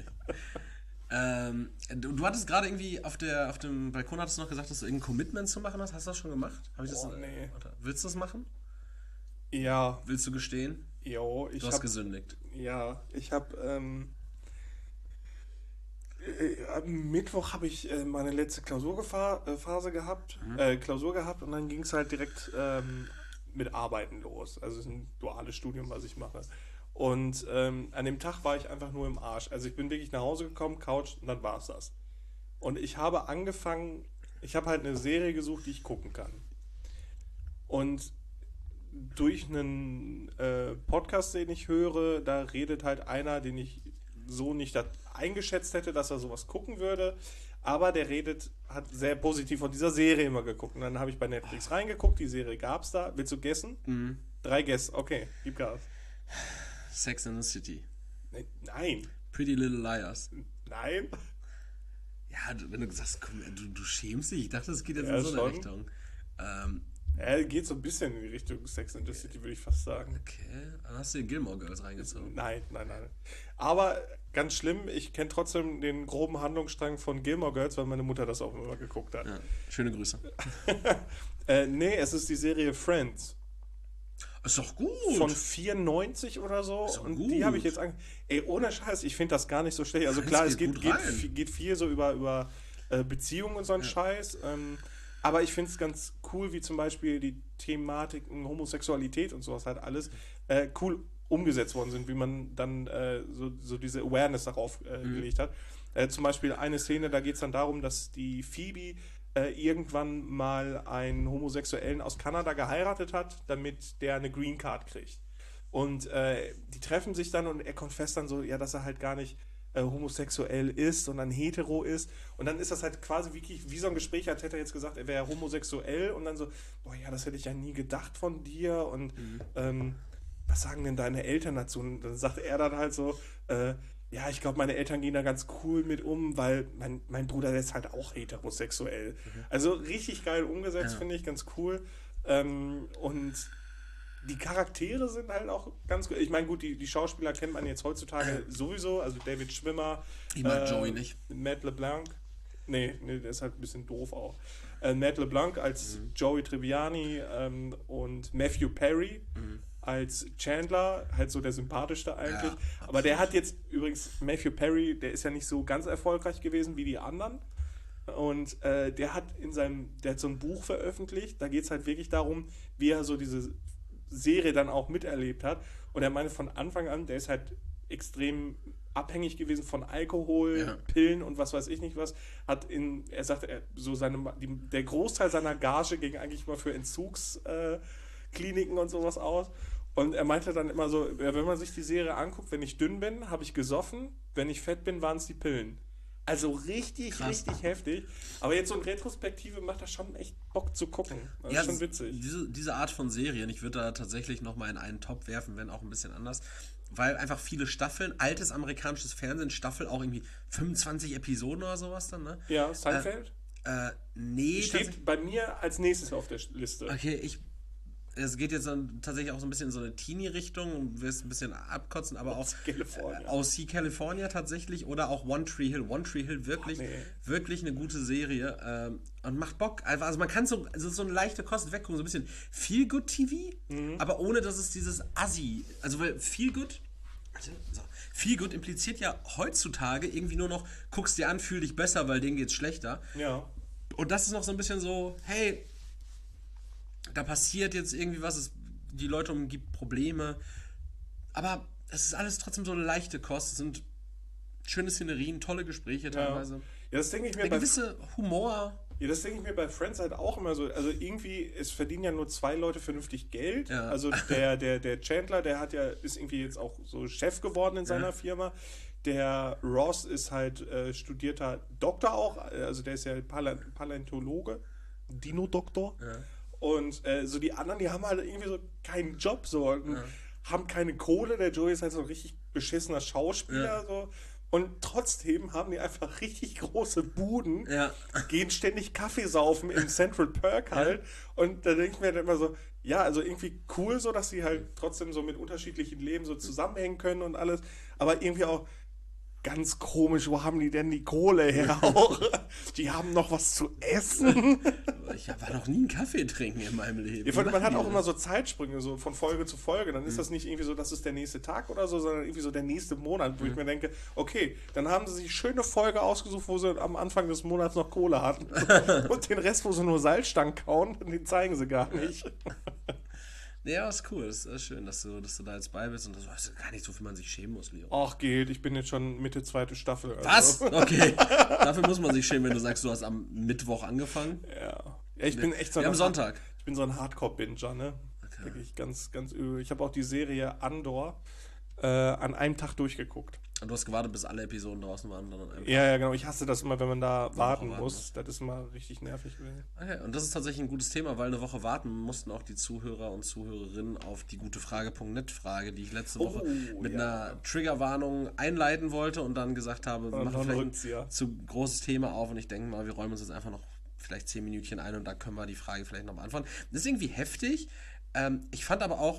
S2: Du hattest gerade irgendwie auf dem Balkon hattest du noch gesagt, dass du irgendein Commitment zu machen hast. Hast du das schon gemacht?
S1: Nee.
S2: Willst du das machen?
S1: Ja.
S2: Willst du gestehen?
S1: Jo,
S2: du hast gesündigt.
S1: Ja, ich habe am Mittwoch habe ich meine letzte Klausurphase gehabt, Klausur gehabt, und dann ging es halt direkt mit Arbeiten los. Also es ist ein duales Studium, was ich mache. Und an dem Tag war ich einfach nur im Arsch. Also ich bin wirklich nach Hause gekommen, Couch, und dann war es das. Und ich habe angefangen, ich habe halt eine Serie gesucht, die ich gucken kann. Und durch einen Podcast, den ich höre, da redet halt einer, den ich so nicht eingeschätzt hätte, dass er sowas gucken würde. Aber der hat sehr positiv von dieser Serie immer geguckt. Und dann habe ich bei Netflix reingeguckt, die Serie gab's da. Willst du guessen? 3 Guess, okay, gib Gas.
S2: Sex in the City.
S1: Nein.
S2: Pretty Little Liars.
S1: Nein.
S2: Ja, wenn du sagst, komm, du schämst dich. Ich dachte, es geht jetzt in so eine Richtung.
S1: Geht so ein bisschen in die Richtung Sex in the City, würde ich fast sagen.
S2: Okay, dann hast du die Gilmore Girls reingezogen.
S1: Nein. Aber ganz schlimm, ich kenne trotzdem den groben Handlungsstrang von Gilmore Girls, weil meine Mutter das auch immer geguckt hat.
S2: Ja, schöne Grüße.
S1: Nee, es ist die Serie Friends.
S2: Ist doch gut.
S1: Von 94 oder so. Und gut. Die habe ich jetzt ohne Scheiß, ich finde das gar nicht so schlecht. Also klar, es geht viel so über Beziehungen und so ein Scheiß. Aber ich finde es ganz cool, wie zum Beispiel die Thematiken Homosexualität und sowas halt alles cool umgesetzt worden sind, wie man dann so diese Awareness darauf gelegt hat. Zum Beispiel eine Szene, da geht es dann darum, dass die Phoebe irgendwann mal einen Homosexuellen aus Kanada geheiratet hat, damit der eine Green Card kriegt. Und die treffen sich dann und er confesst dann so, ja, dass er halt gar nicht homosexuell ist, sondern hetero ist. Und dann ist das halt quasi wirklich wie so ein Gespräch, als hätte er jetzt gesagt, er wäre homosexuell und dann so, boah, ja, das hätte ich ja nie gedacht von dir und was sagen denn deine Eltern dazu? Und dann sagt er dann halt so, ja, ich glaube, meine Eltern gehen da ganz cool mit um, weil mein Bruder, der ist halt auch heterosexuell. Also richtig geil umgesetzt, finde ich, ganz cool. Und die Charaktere sind halt auch ganz gut. Ich meine, gut, die Schauspieler kennt man jetzt heutzutage sowieso. Also David Schwimmer.
S2: Ich mag Joey nicht.
S1: Matt LeBlanc. Nee, der ist halt ein bisschen doof auch. Matt LeBlanc als Joey Tribbiani und Matthew Perry als Chandler, halt so der sympathischste eigentlich. Ja, aber der hat jetzt übrigens, Matthew Perry, der ist ja nicht so ganz erfolgreich gewesen wie die anderen. Und der hat so ein Buch veröffentlicht, da geht es halt wirklich darum, wie er so diese Serie dann auch miterlebt hat. Und er meinte von Anfang an, der ist halt extrem abhängig gewesen von Alkohol, Pillen und was weiß ich nicht was. Er sagte, der Großteil seiner Gage ging eigentlich mal für Entzugskliniken und sowas aus. Und er meinte dann immer so, wenn man sich die Serie anguckt, wenn ich dünn bin, habe ich gesoffen, wenn ich fett bin, waren es die Pillen. Also richtig heftig. Aber jetzt so in Retrospektive macht das schon echt Bock zu gucken. Das ist schon witzig.
S2: Diese Art von Serien, ich würde da tatsächlich nochmal in einen Topf werfen, wenn auch ein bisschen anders. Weil einfach viele Staffeln, altes amerikanisches Fernsehen, Staffel auch irgendwie 25 Episoden oder sowas dann, ne?
S1: Ja, Seinfeld?
S2: Nee.
S1: Steht bei mir als nächstes auf der Liste.
S2: Okay, es geht jetzt dann tatsächlich auch so ein bisschen in so eine Teenie-Richtung und wirst ein bisschen abkotzen, aber auch aus California tatsächlich oder auch One Tree Hill. One Tree Hill wirklich eine gute Serie und macht Bock. Also man kann so eine leichte Kost weggucken, so ein bisschen Feel-Good-TV, aber ohne, dass es dieses Assi, also weil Feel-Good impliziert ja heutzutage irgendwie nur noch, guckst dir an, fühl dich besser, weil denen geht's schlechter.
S1: Ja.
S2: Und das ist noch so ein bisschen so, hey, da passiert jetzt irgendwie was, die Leute umgibt Probleme, aber es ist alles trotzdem so eine leichte Kost, es sind schöne Szenerien, tolle Gespräche teilweise.
S1: Ja, das denke ich mir
S2: ein gewisse Humor.
S1: Ja, das denke ich mir bei Friends halt auch immer so, also irgendwie, es verdienen ja nur 2 Leute vernünftig Geld, also der Chandler, ist irgendwie jetzt auch so Chef geworden in seiner Firma, der Ross ist halt studierter Doktor auch, also der ist ja Paläontologe, Dino-Doktor. Ja. Und so die anderen, die haben halt irgendwie so keinen Job, so, und haben keine Kohle. Der Joey ist halt so ein richtig beschissener Schauspieler, so. Und trotzdem haben die einfach richtig große Buden, gehen ständig Kaffee saufen im Central Perk halt. Und da denke ich mir dann immer so, ja, also irgendwie cool so, dass sie halt trotzdem so mit unterschiedlichen Leben so zusammenhängen können und alles. Aber irgendwie auch ganz komisch, wo haben die denn die Kohle her auch? Die haben noch was zu essen.
S2: Ich war noch nie einen Kaffee trinken in meinem Leben.
S1: Man hat auch immer so Zeitsprünge, so von Folge zu Folge. Dann ist das nicht irgendwie so, das ist der nächste Tag oder so, sondern irgendwie so der nächste Monat, wo ich mir denke, okay, dann haben sie sich schöne Folge ausgesucht, wo sie am Anfang des Monats noch Kohle hatten. Und den Rest, wo sie nur Salzstangen kauen, den zeigen sie gar nicht.
S2: Ja, ist cool. Es ist schön, dass du da jetzt bei bist. Und das ist gar nicht so, für man sich schämen muss, Leon.
S1: Ach, geht. Ich bin jetzt schon Mitte 2. Staffel.
S2: Also. Was? Okay. Dafür muss man sich schämen, wenn du sagst, du hast am Mittwoch angefangen.
S1: Ja ich bin echt so
S2: am Sonntag.
S1: Ich bin so ein Hardcore-Binger, ne? Okay. Wirklich ganz, ganz übel. Ich habe auch die Serie Andor an einem Tag durchgeguckt.
S2: Und du hast gewartet, bis alle Episoden draußen waren? Dann
S1: Ja, genau. Ich hasse das immer, wenn man da warten muss. Das ist immer richtig nervig gewesen.
S2: Okay, und das ist tatsächlich ein gutes Thema, weil eine Woche warten mussten auch die Zuhörer und Zuhörerinnen auf die gutefrage.net-Frage, die ich letzte Woche mit einer Triggerwarnung einleiten wollte und dann gesagt habe, wir machen vielleicht ein zu großes Thema auf und ich denke mal, wir räumen uns jetzt einfach noch vielleicht 10 Minütchen ein und da können wir die Frage vielleicht noch beantworten. Das ist irgendwie heftig. Ich fand aber auch,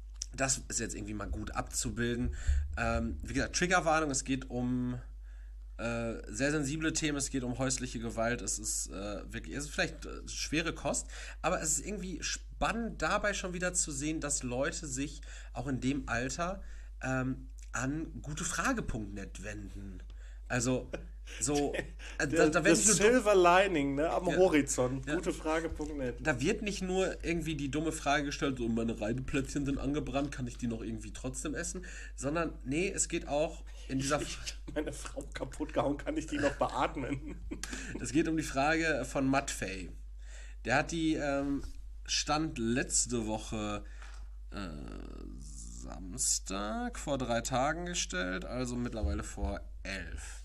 S2: das ist jetzt irgendwie mal gut abzubilden. Wie gesagt, Triggerwarnung, es geht um Sehr sensible Themen, es geht um häusliche Gewalt, es ist wirklich, es ist vielleicht schwere Kost, aber es ist irgendwie spannend dabei schon wieder zu sehen, dass Leute sich auch in dem Alter an gutefrage.net wenden. Also, so.
S1: Da das Silver Lining, ne, am Horizont.
S2: Ja,
S1: Gutefrage.net.
S2: Da wird nicht nur irgendwie die dumme Frage gestellt, so meine Reibeplätzchen sind angebrannt, kann ich die noch irgendwie trotzdem essen? Sondern, nee, es geht auch in dieser.
S1: Meine Frau kaputt gehauen, kann ich die noch beatmen?
S2: Es geht um die Frage von Matvey. Der hat die Stand letzte Woche Samstag vor 3 Tagen gestellt, also mittlerweile vor 11.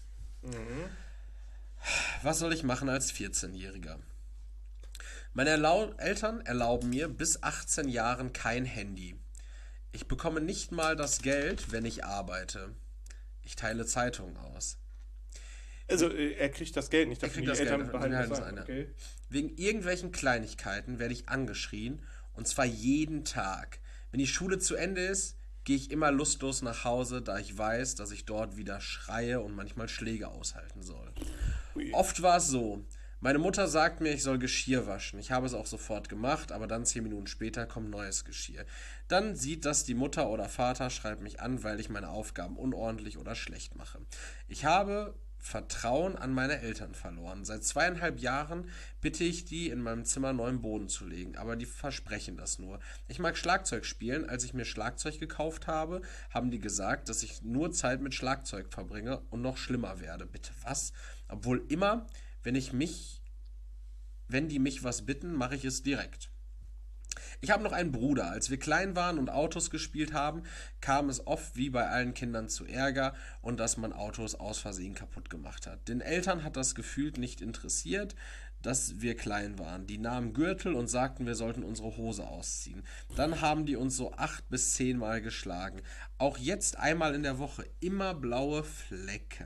S2: Was soll ich machen als 14-Jähriger? Meine Eltern erlauben mir bis 18 Jahren kein Handy. Ich bekomme nicht mal das Geld, wenn ich arbeite. Ich teile Zeitungen aus.
S1: Also er kriegt das Geld nicht,
S2: dafür die Eltern behalten das eine. Okay. Wegen irgendwelchen Kleinigkeiten werde ich angeschrien, und zwar jeden Tag. Wenn die Schule zu Ende ist, gehe ich immer lustlos nach Hause, da ich weiß, dass ich dort wieder schreie und manchmal Schläge aushalten soll. Oft war es so, meine Mutter sagt mir, ich soll Geschirr waschen. Ich habe es auch sofort gemacht, aber dann 10 Minuten später kommt neues Geschirr. Dann sieht das die Mutter oder Vater, schreibt mich an, weil ich meine Aufgaben unordentlich oder schlecht mache. Ich habe Vertrauen an meine Eltern verloren. Seit 2,5 Jahren bitte ich die, in meinem Zimmer neuen Boden zu legen, aber die versprechen das nur. Ich mag Schlagzeug spielen. Als ich mir Schlagzeug gekauft habe, haben die gesagt, dass ich nur Zeit mit Schlagzeug verbringe und noch schlimmer werde. Bitte was? Obwohl immer, wenn die mich was bitten, mache ich es direkt. Ich habe noch einen Bruder. Als wir klein waren und Autos gespielt haben, kam es oft wie bei allen Kindern zu Ärger und dass man Autos aus Versehen kaputt gemacht hat. Den Eltern hat das gefühlt nicht interessiert, dass wir klein waren. Die nahmen Gürtel und sagten, wir sollten unsere Hose ausziehen. Dann haben die uns so 8 bis 10 Mal geschlagen. Auch jetzt einmal in der Woche. Immer blaue Flecken.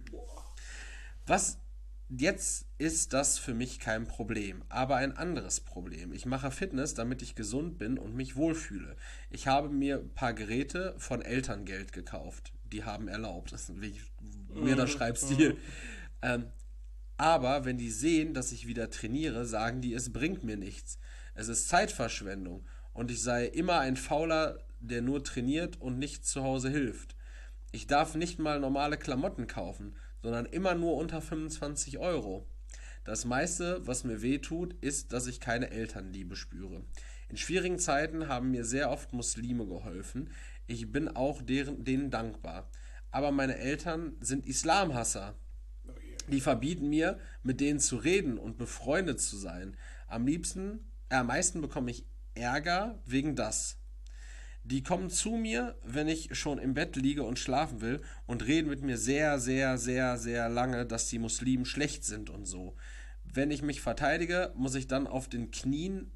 S2: Jetzt ist das für mich kein Problem, aber ein anderes Problem. Ich mache Fitness, damit ich gesund bin und mich wohlfühle. Ich habe mir ein paar Geräte von Elterngeld gekauft. Die haben erlaubt. Das ist ein weirder Schreibstil. Aber wenn die sehen, dass ich wieder trainiere, sagen die, es bringt mir nichts. Es ist Zeitverschwendung und ich sei immer ein Fauler, der nur trainiert und nicht zu Hause hilft. Ich darf nicht mal normale Klamotten kaufen, sondern immer nur unter 25 Euro. Das meiste, was mir wehtut, ist, dass ich keine Elternliebe spüre. In schwierigen Zeiten haben mir sehr oft Muslime geholfen. Ich bin auch denen dankbar. Aber meine Eltern sind Islamhasser. Die verbieten mir, mit denen zu reden und befreundet zu sein. Am meisten bekomme ich Ärger wegen das. Die kommen zu mir, wenn ich schon im Bett liege und schlafen will und reden mit mir sehr, sehr, sehr, sehr lange, dass die Muslimen schlecht sind und so. Wenn ich mich verteidige, muss ich auf den Knien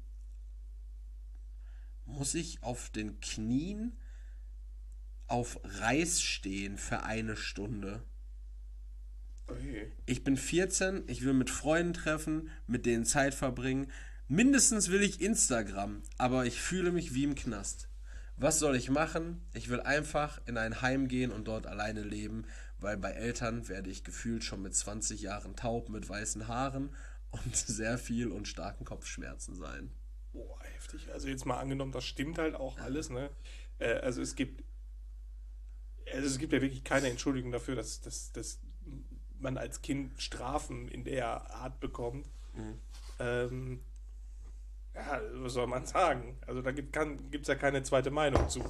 S2: auf Reis stehen für 1 Stunde. Okay. Ich bin 14, ich will mit Freunden treffen, mit denen Zeit verbringen. Mindestens will ich Instagram, aber ich fühle mich wie im Knast. Was soll ich machen? Ich will einfach in ein Heim gehen und dort alleine leben, weil bei Eltern werde ich gefühlt schon mit 20 Jahren taub mit weißen Haaren und sehr viel und starken Kopfschmerzen sein.
S1: Boah, heftig. Also jetzt mal angenommen, das stimmt halt auch alles, ne? Also es gibt ja wirklich keine Entschuldigung dafür, dass man als Kind Strafen in der Art bekommt. Ja, was soll man sagen? Also da gibt es ja keine zweite Meinung zu.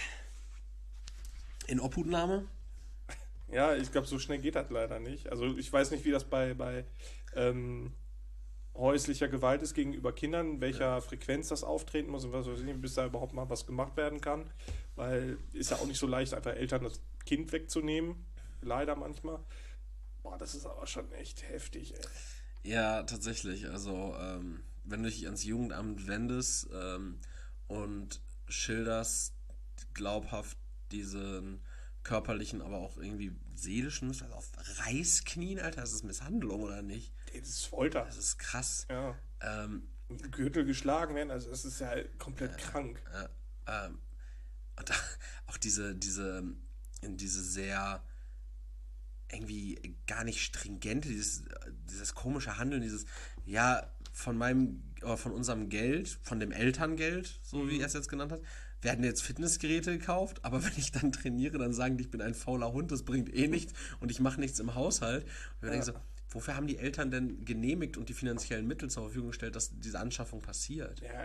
S2: In Obhutnahme?
S1: Ja, ich glaube, so schnell geht das leider nicht. Also ich weiß nicht, wie das bei häuslicher Gewalt ist gegenüber Kindern, welcher Frequenz das auftreten muss und was weiß ich, bis da überhaupt mal was gemacht werden kann. Weil ist ja auch nicht so leicht, einfach Eltern das Kind wegzunehmen. Leider manchmal. Boah, das ist aber schon echt heftig, ey.
S2: Ja, tatsächlich. Also, wenn du dich ans Jugendamt wendest und schilderst glaubhaft diesen körperlichen, aber auch irgendwie seelischen, also auf Reißknien, Alter, das ist Misshandlung, oder nicht?
S1: Das ist Folter.
S2: Das ist krass.
S1: Ja. Gürtel geschlagen werden, also das ist ja komplett krank.
S2: Und auch diese sehr irgendwie gar nicht stringente, dieses komische Handeln, von unserem Geld, von dem Elterngeld, so wie er es jetzt genannt hat, werden jetzt Fitnessgeräte gekauft, aber wenn ich dann trainiere, dann sagen die, ich bin ein fauler Hund, das bringt nichts und ich mache nichts im Haushalt. Und ich denke so, wofür haben die Eltern denn genehmigt und die finanziellen Mittel zur Verfügung gestellt, dass diese Anschaffung passiert?
S1: Ja,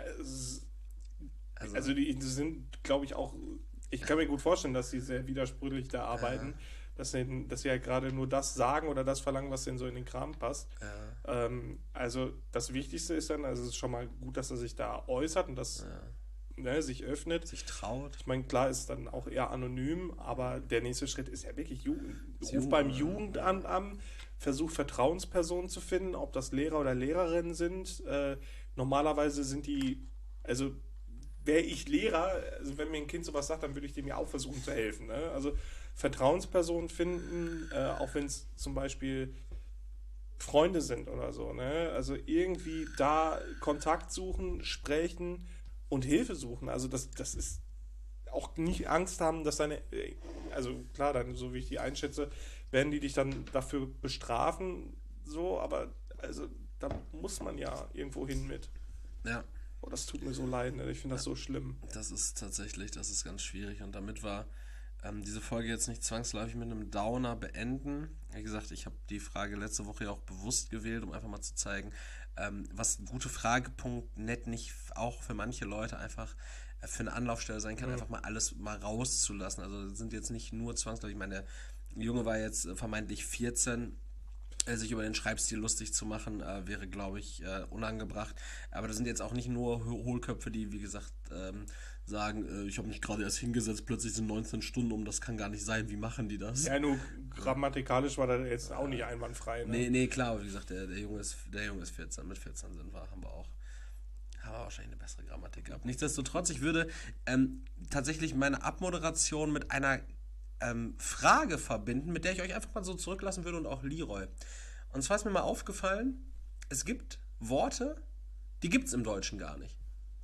S1: also die sind, glaube ich, auch, ich kann mir gut vorstellen, dass sie sehr widersprüchlich da arbeiten, dass sie ja gerade nur das sagen oder das verlangen, was denen so in den Kram passt. Also das Wichtigste ist dann, also es ist schon mal gut, dass er sich da äußert und das sich öffnet.
S2: Sich traut.
S1: Ich meine, klar ist dann auch eher anonym, aber der nächste Schritt ist ja wirklich Ruf beim Jugendamt an, versucht Vertrauenspersonen zu finden, ob das Lehrer oder Lehrerinnen sind. Normalerweise sind die, also wäre ich Lehrer, also wenn mir ein Kind sowas sagt, dann würde ich dem ja auch versuchen zu helfen. Ne? Also Vertrauenspersonen finden, auch wenn es zum Beispiel Freunde sind oder so. Ne? Also irgendwie da Kontakt suchen, sprechen und Hilfe suchen. Also das ist auch nicht Angst haben, dass also klar, dann, so wie ich die einschätze, werden die dich dann dafür bestrafen, so, aber also da muss man ja irgendwo hin mit.
S2: Ja.
S1: Oh, das tut mir so leid, ne? Ich finde das so schlimm.
S2: Das ist ganz schwierig und damit war diese Folge jetzt nicht zwangsläufig mit einem Downer beenden. Wie gesagt, ich habe die Frage letzte Woche ja auch bewusst gewählt, um einfach mal zu zeigen, was gutefrage.net nicht auch für manche Leute einfach für eine Anlaufstelle sein kann, einfach mal alles mal rauszulassen. Also sind jetzt nicht nur zwangsläufig, ich meine, der Junge war jetzt vermeintlich 14, sich über den Schreibstil lustig zu machen, wäre, glaube ich, unangebracht. Aber das sind jetzt auch nicht nur Hohlköpfe, die, wie gesagt, sagen, ich habe mich gerade erst hingesetzt, plötzlich sind 19 Stunden um, das kann gar nicht sein, wie machen die das?
S1: Ja, nur grammatikalisch war das jetzt auch nicht einwandfrei. Ne?
S2: Nee, klar, wie gesagt, der Junge ist 14, mit 14 haben wir wahrscheinlich eine bessere Grammatik gehabt. Nichtsdestotrotz, ich würde tatsächlich meine Abmoderation mit einer Frage verbinden, mit der ich euch einfach mal so zurücklassen würde und auch Leroy. Und zwar ist mir mal aufgefallen, es gibt Worte, die gibt es im Deutschen gar nicht.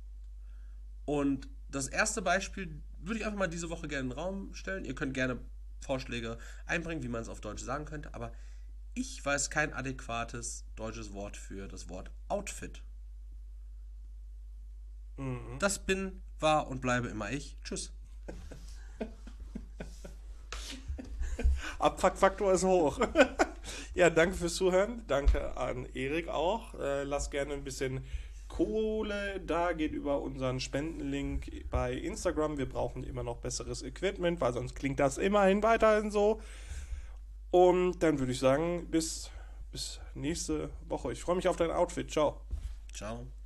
S2: Und das erste Beispiel würde ich einfach mal diese Woche gerne in den Raum stellen. Ihr könnt gerne Vorschläge einbringen, wie man es auf Deutsch sagen könnte, aber ich weiß kein adäquates deutsches Wort für das Wort Outfit. Das bin, war und bleibe immer ich. Tschüss.
S1: Abfuckfaktor ist hoch. Ja, danke fürs Zuhören. Danke an Erik auch. Lasst gerne ein bisschen Kohle da, geht über unseren Spendenlink bei Instagram. Wir brauchen immer noch besseres Equipment, weil sonst klingt das immerhin weiterhin so. Und dann würde ich sagen, bis nächste Woche. Ich freue mich auf dein Outfit. Ciao.
S2: Ciao.